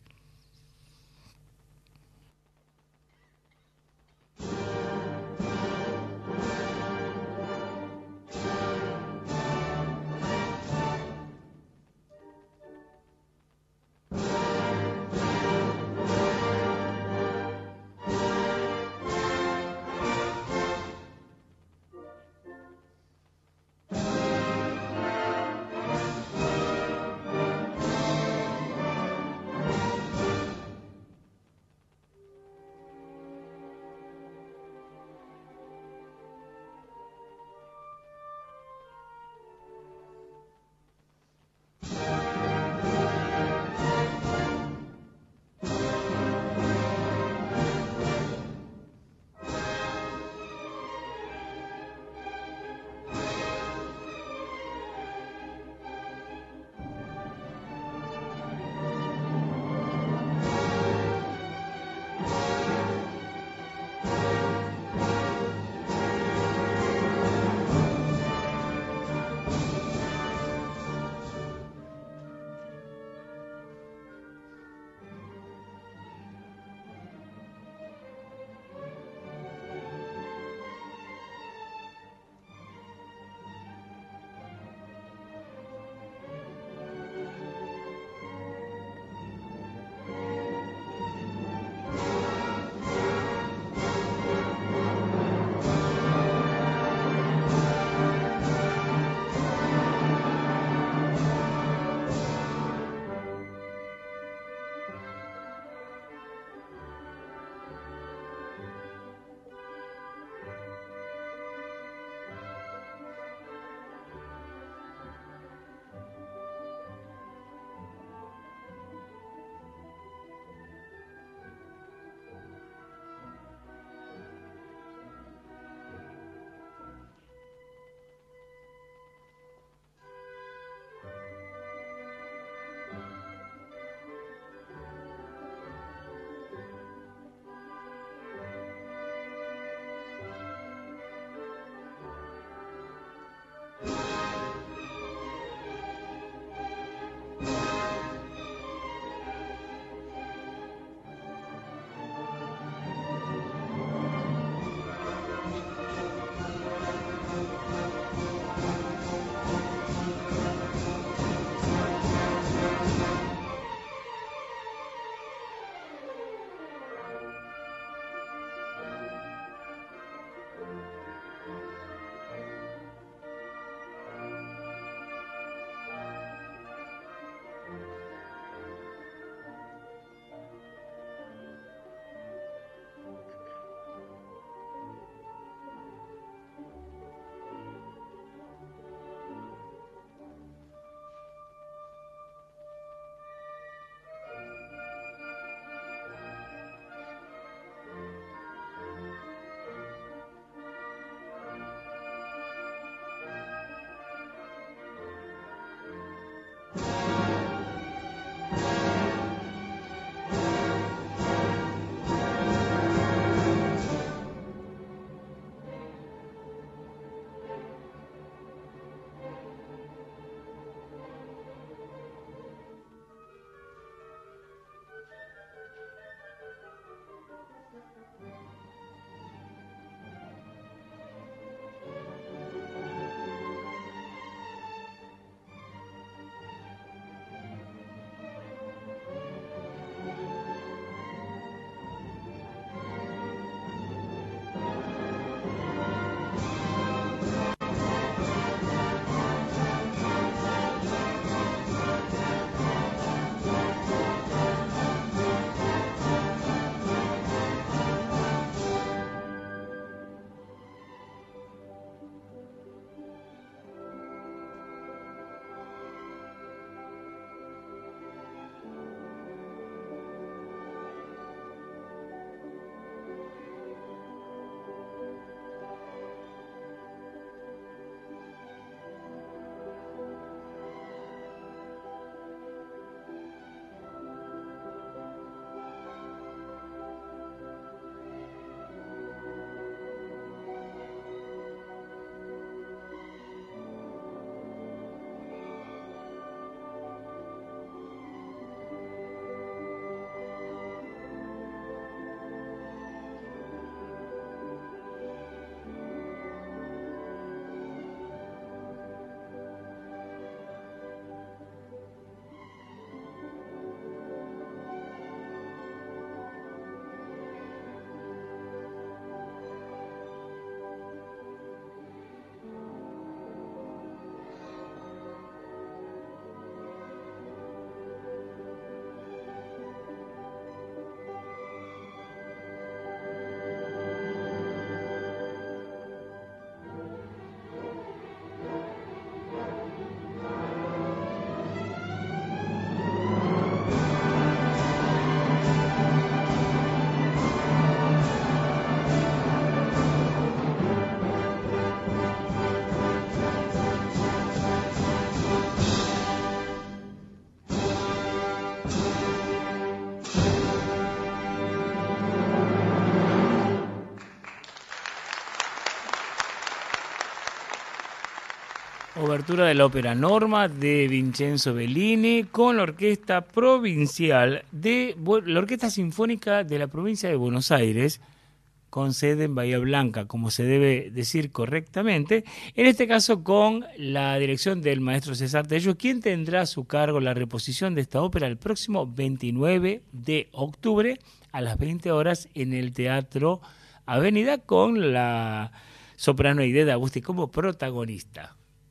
Obertura de la ópera Norma de Vincenzo Bellini con la Orquesta Provincial la Orquesta Sinfónica de la Provincia de Buenos Aires, con sede en Bahía Blanca, como se debe decir correctamente, en este caso con la dirección del maestro César Tello, quien tendrá a su cargo la reposición de esta ópera el próximo 29 de octubre a las 20 horas en el Teatro Avenida, con la soprano Aideda Agusti como protagonista.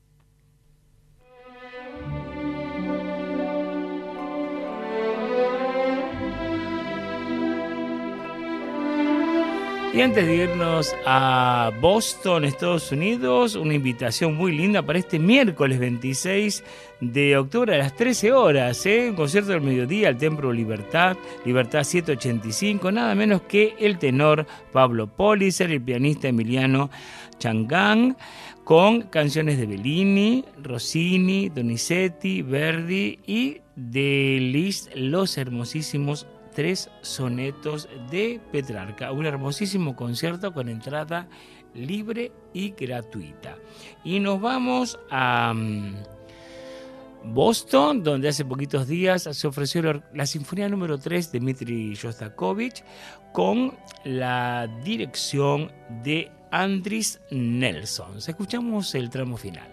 Y antes de irnos a Boston, Estados Unidos, una invitación muy linda para este miércoles 26 de octubre a las 13 horas, un concierto del mediodía al Templo Libertad, Libertad 785, nada menos que el tenor Pablo Policer, el pianista Emiliano Changán, con canciones de Bellini, Rossini, Donizetti, Verdi y de Liszt, los hermosísimos 3 sonetos de Petrarca. Un hermosísimo concierto con entrada libre y gratuita. Y nos vamos a Boston, donde hace poquitos días se ofreció la Sinfonía número 3 de Dmitri Shostakovich con la dirección de Andris Nelson. Escuchamos el tramo final.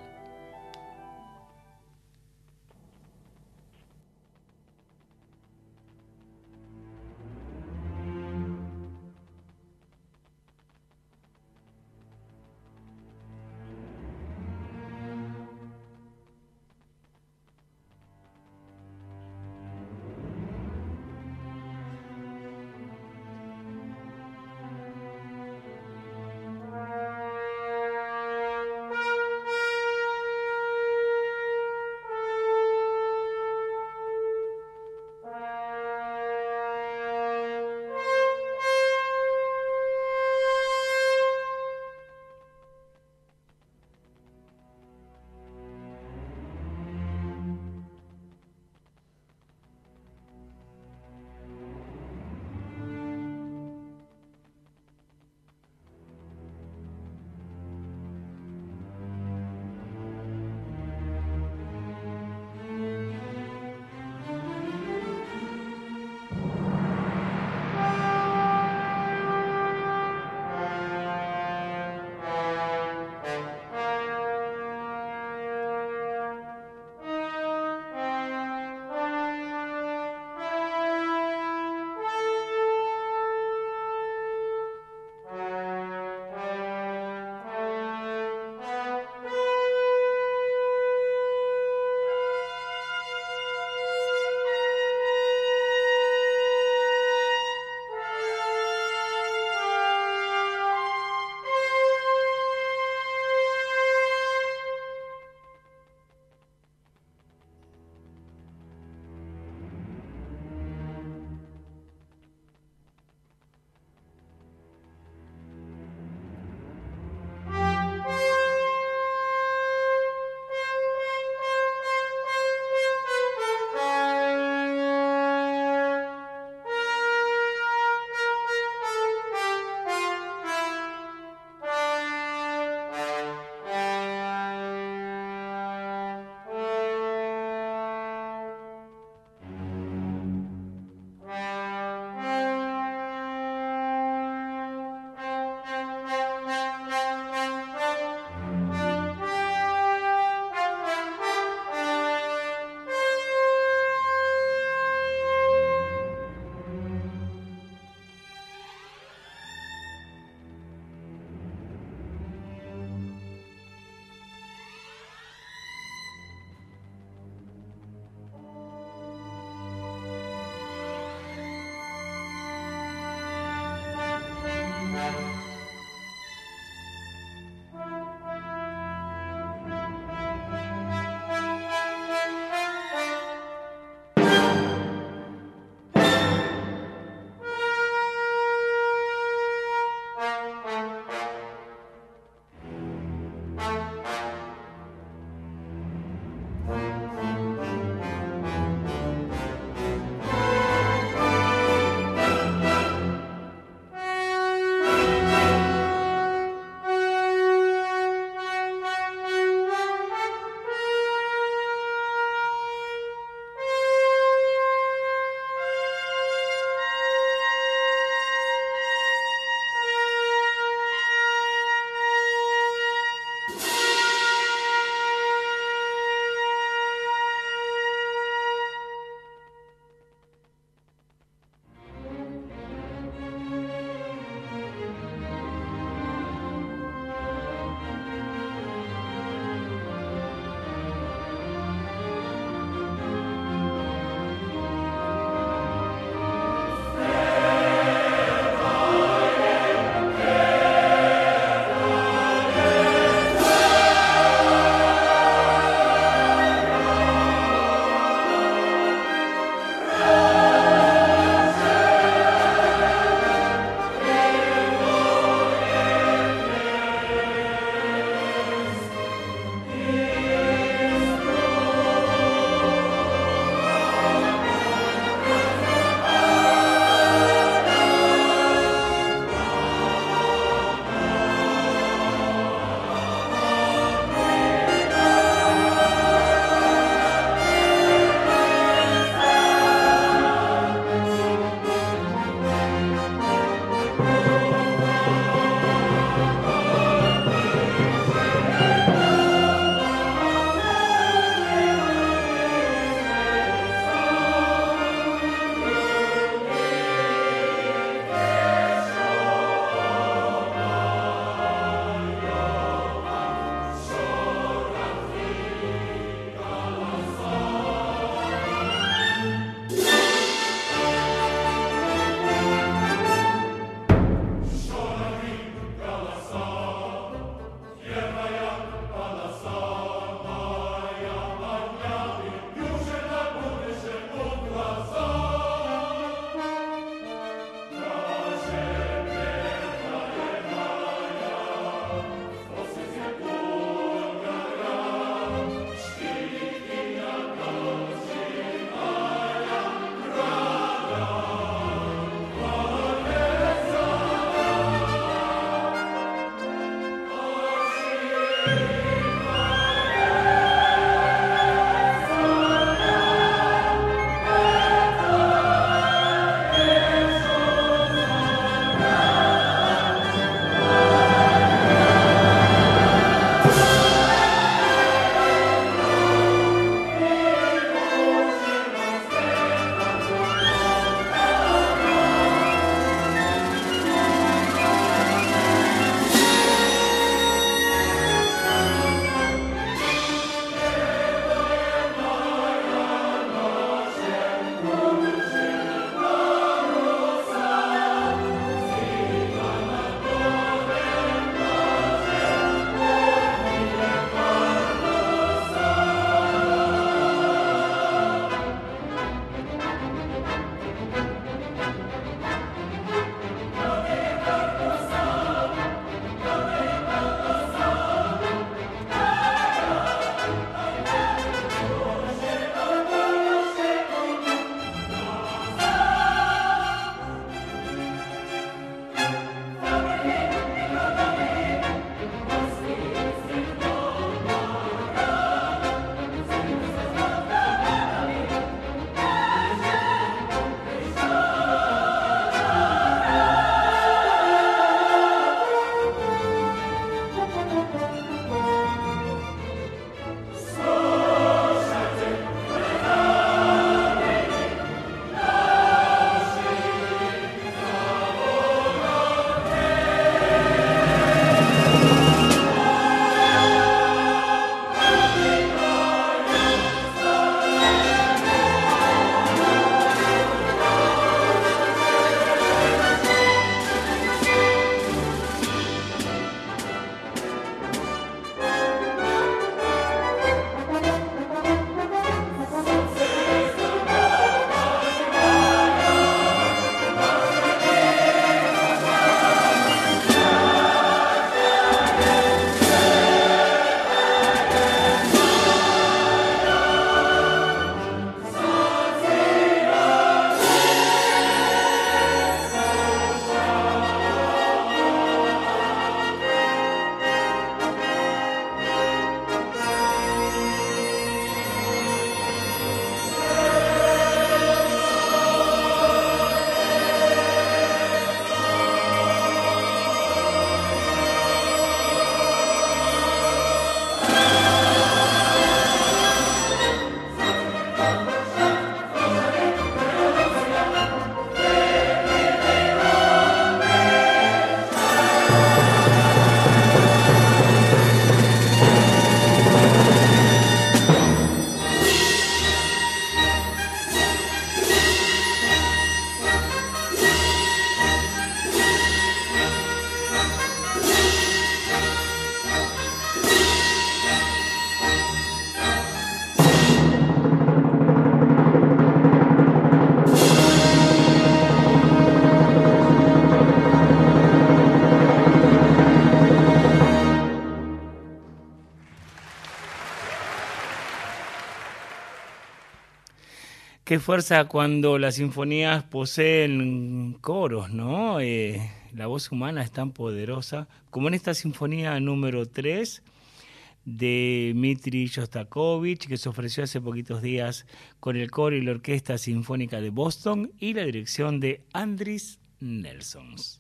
Qué fuerza cuando las sinfonías poseen coros, ¿no? La voz humana es tan poderosa, como en esta sinfonía número 3 de Dmitri Shostakovich, que se ofreció hace poquitos días con el coro y la Orquesta Sinfónica de Boston y la dirección de Andris Nelsons.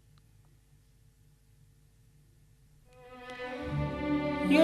Y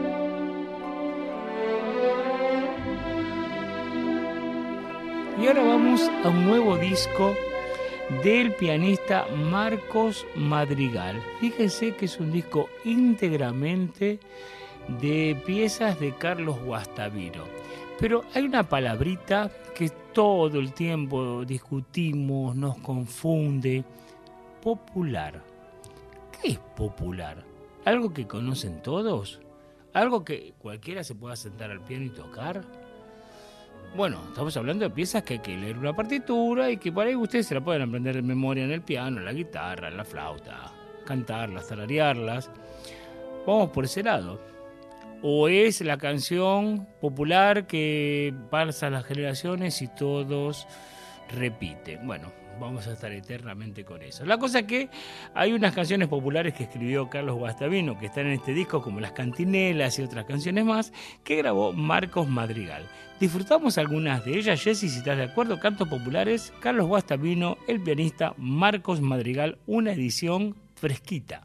ahora vamos a un nuevo disco del pianista Marcos Madrigal. Fíjense que es un disco íntegramente de piezas de Carlos Guastavino. Pero hay una palabrita que todo el tiempo discutimos, nos confunde. Popular. ¿Qué es popular? ¿Algo que conocen todos? ¿Algo que cualquiera se pueda sentar al piano y tocar? Bueno, estamos hablando de piezas que hay que leer una partitura y que por ahí ustedes se la pueden aprender de memoria en el piano, en la guitarra, en la flauta, cantarlas, tararearlas. Vamos por ese lado. O es la canción popular que pasa las generaciones y todos repiten. Bueno, vamos a estar eternamente con eso. La cosa es que hay unas canciones populares que escribió Carlos Guastavino que están en este disco, como Las Cantinelas y otras canciones más, que grabó Marcos Madrigal. Disfrutamos algunas de ellas, Jessy, si estás de acuerdo. Cantos populares, Carlos Guastavino, el pianista Marcos Madrigal, una edición fresquita.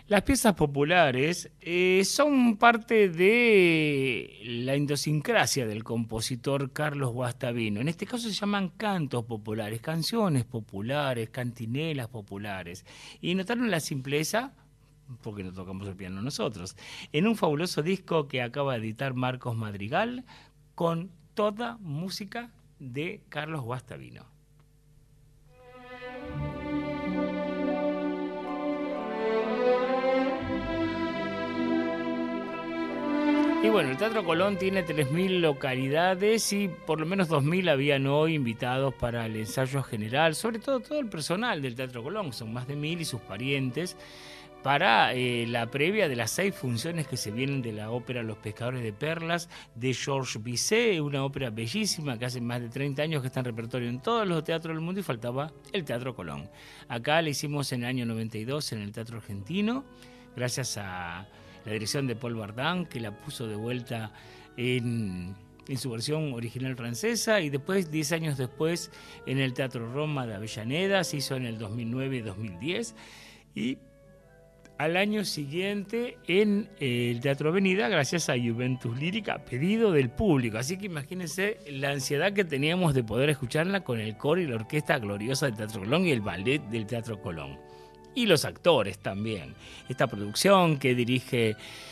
Las piezas populares son parte de la idiosincrasia del compositor Carlos Guastavino. En este caso se llaman cantos populares, canciones populares, cantinelas populares. Y notaron la simpleza, porque no tocamos el piano nosotros, en un fabuloso disco que acaba de editar Marcos Madrigal con toda música de Carlos Guastavino. Y bueno, el Teatro Colón tiene 3.000 localidades y por lo menos 2.000 habían hoy invitados para el ensayo general, sobre todo el personal del Teatro Colón, son más de 1.000 y sus parientes, para la previa de las 6 funciones que se vienen de la ópera Los Pescadores de Perlas de Georges Bizet, una ópera bellísima que hace más de 30 años que está en repertorio en todos los teatros del mundo y faltaba el Teatro Colón. Acá la hicimos en el año 92 en el Teatro Argentino, gracias a la dirección de Paul Bardin, que la puso de vuelta en su versión original francesa, y después, 10 años después, en el Teatro Roma de Avellaneda, se hizo en el 2009 y 2010, y al año siguiente en el Teatro Avenida, gracias a Juventus Lírica, a pedido del público. Así que imagínense la ansiedad que teníamos de poder escucharla con el coro y la orquesta gloriosa del Teatro Colón y el ballet del Teatro Colón. Y los actores también. Esta producción que dirige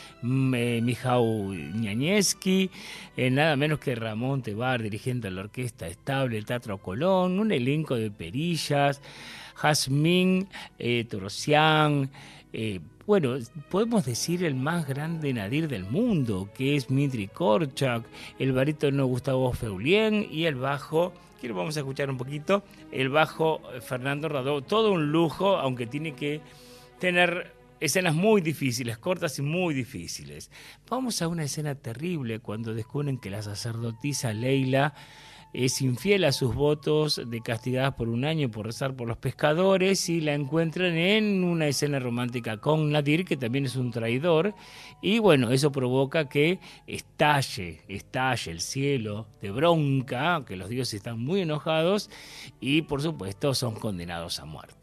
Michał Ñañeski, nada menos que Ramón Tebar, dirigente de la Orquesta Estable del Teatro Colón, un elenco de perillas, Jazmín Torosian, bueno, podemos decir el más grande nadir del mundo, que es Dmitri Korchak, el barítono Gustavo Feulien y el bajo, que lo vamos a escuchar un poquito, el bajo Fernando Radó, todo un lujo, aunque tiene que tener escenas muy difíciles, cortas y muy difíciles. Vamos a una escena terrible cuando descubren que la sacerdotisa Leila es infiel a sus votos de castidad por 1 año por rezar por los pescadores, y la encuentran en una escena romántica con Nadir, que también es un traidor, y bueno, eso provoca que estalle el cielo de bronca, que los dioses están muy enojados y por supuesto son condenados a muerte.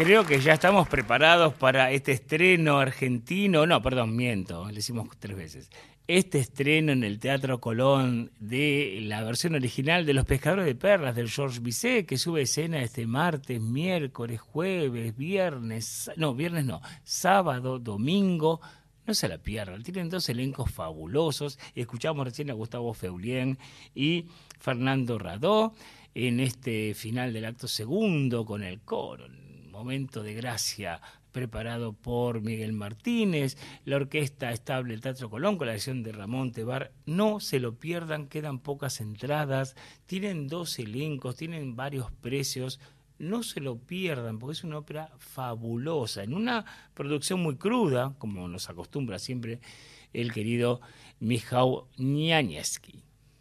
creo que ya estamos preparados para este estreno argentino. No, perdón, miento, le hicimos 3 veces. Este estreno en el Teatro Colón de la versión original de Los Pescadores de Perlas del Georges Bizet, que sube escena este martes, miércoles, jueves, viernes no, sábado, domingo. No se la pierdan, tienen 2 elencos fabulosos. Escuchamos recién a Gustavo Feulien y Fernando Radó en este final del acto segundo con el coro, un momento de gracia preparado por Miguel Martínez, la Orquesta Estable del Teatro Colón con la dirección de Ramón Tebar. No se lo pierdan, quedan pocas entradas, tienen 2 elencos, tienen varios precios. No se lo pierdan, porque es una ópera fabulosa, en una producción muy cruda, como nos acostumbra siempre el querido Michał Nianiewski.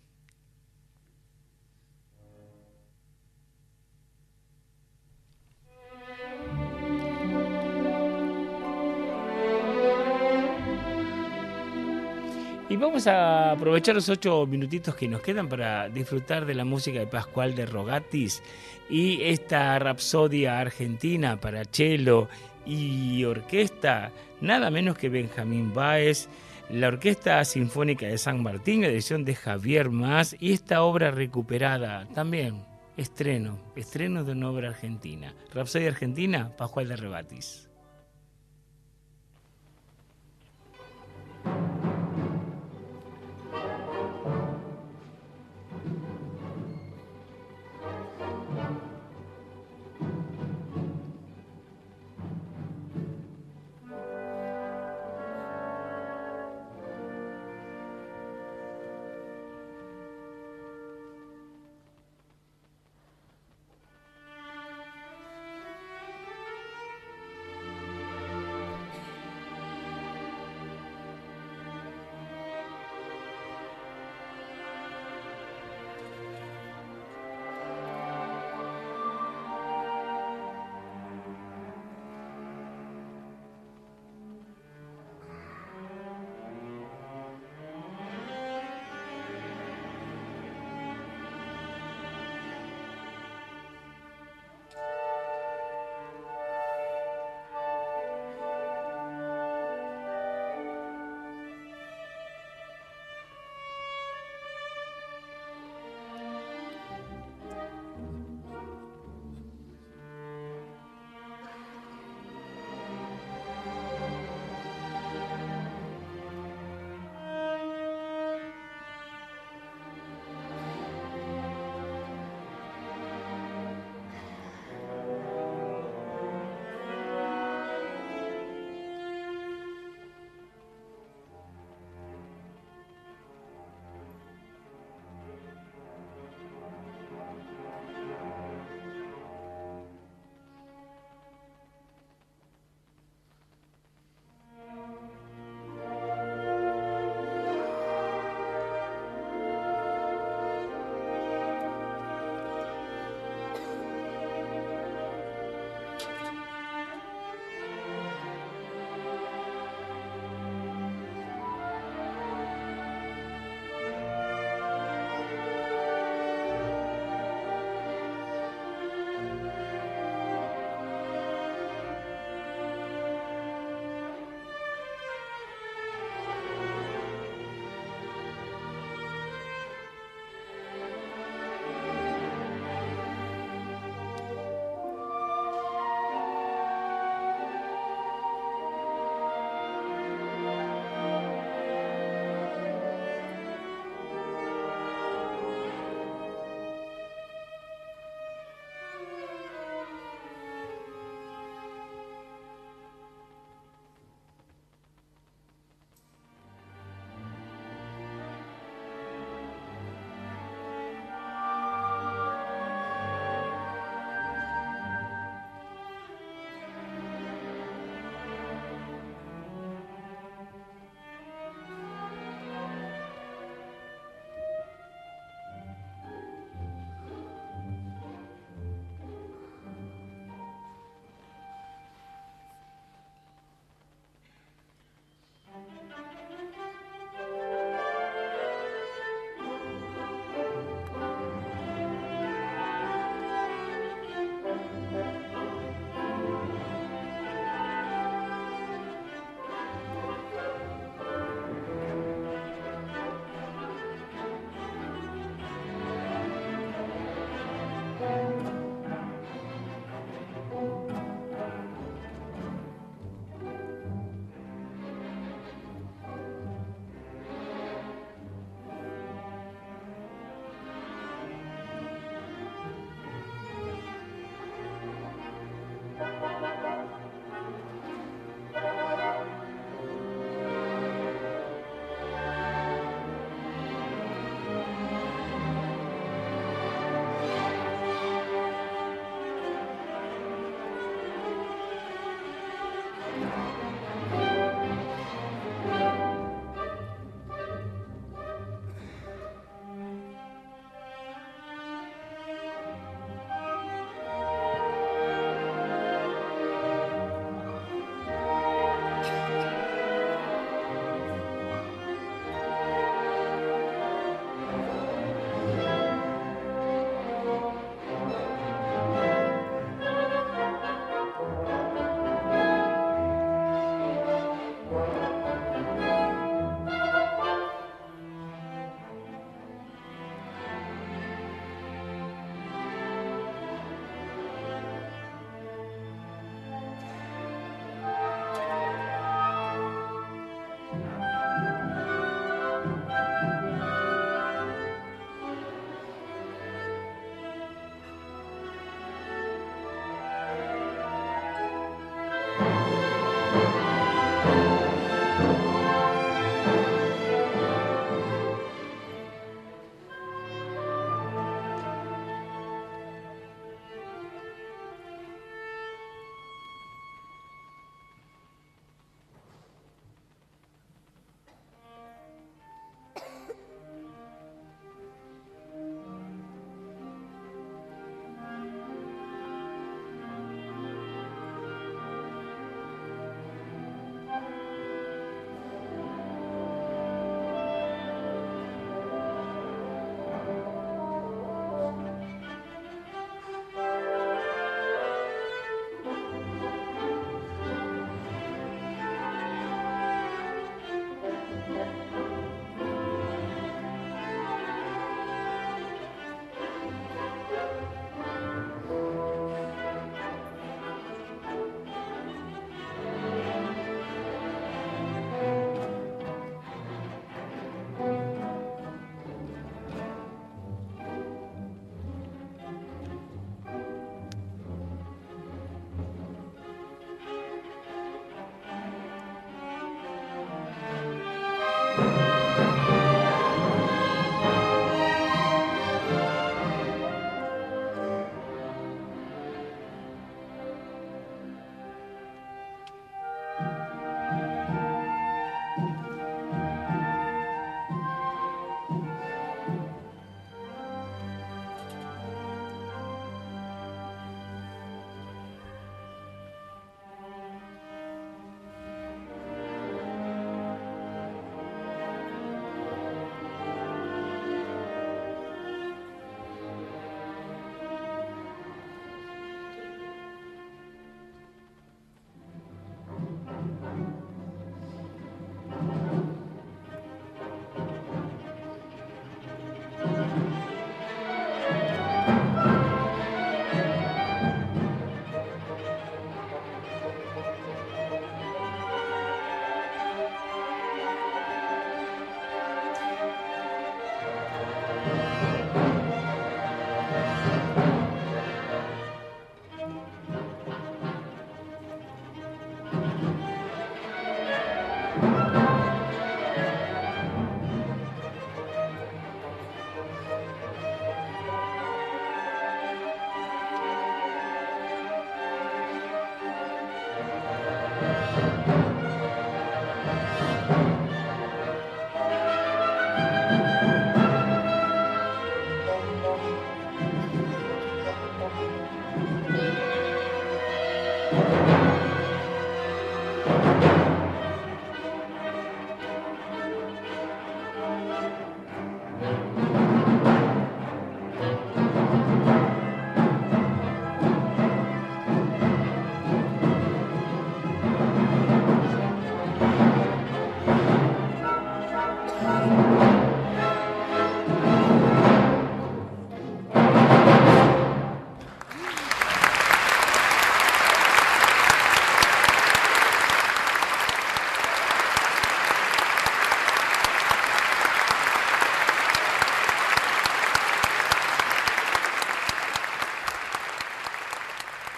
Y vamos a aprovechar los 8 minutitos que nos quedan para disfrutar de la música de Pascual de Rogatis y esta rapsodia argentina para cello y orquesta, nada menos que Benjamín Báez, la Orquesta Sinfónica de San Martín, la edición de Javier Mas, y esta obra recuperada también, estreno de una obra argentina. Rapsodia argentina, Pascual de Rogatis.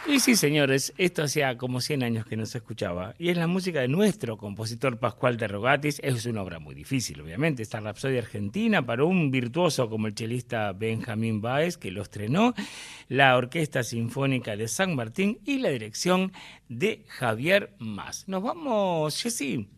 Y sí, señores, esto hacía como 100 años que no se escuchaba. Y es la música de nuestro compositor Pascual de Rogatis. Es una obra muy difícil, obviamente. Esta Rapsodia Argentina para un virtuoso como el chelista Benjamín Báez, que lo estrenó, la Orquesta Sinfónica de San Martín y la dirección de Javier Mas. Nos vamos, Jessy.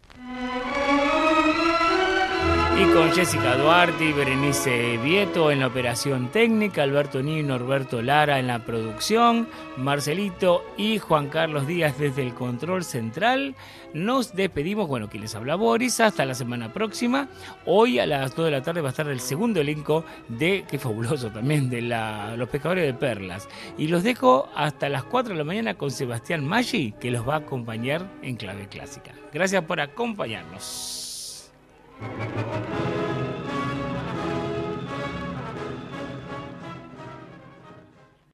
Y con Jessica Duarte y Berenice Vieto en la operación técnica, Alberto Niño y Norberto Lara en la producción, Marcelito y Juan Carlos Díaz desde el control central. Nos despedimos, bueno, quien les habla Boris, hasta la semana próxima. Hoy a las 2 de la tarde va a estar el segundo elenco de, qué fabuloso también, de Los Pescadores de Perlas. Y los dejo hasta las 4 de la mañana con Sebastián Maggi, que los va a acompañar en Clave Clásica. Gracias por acompañarnos.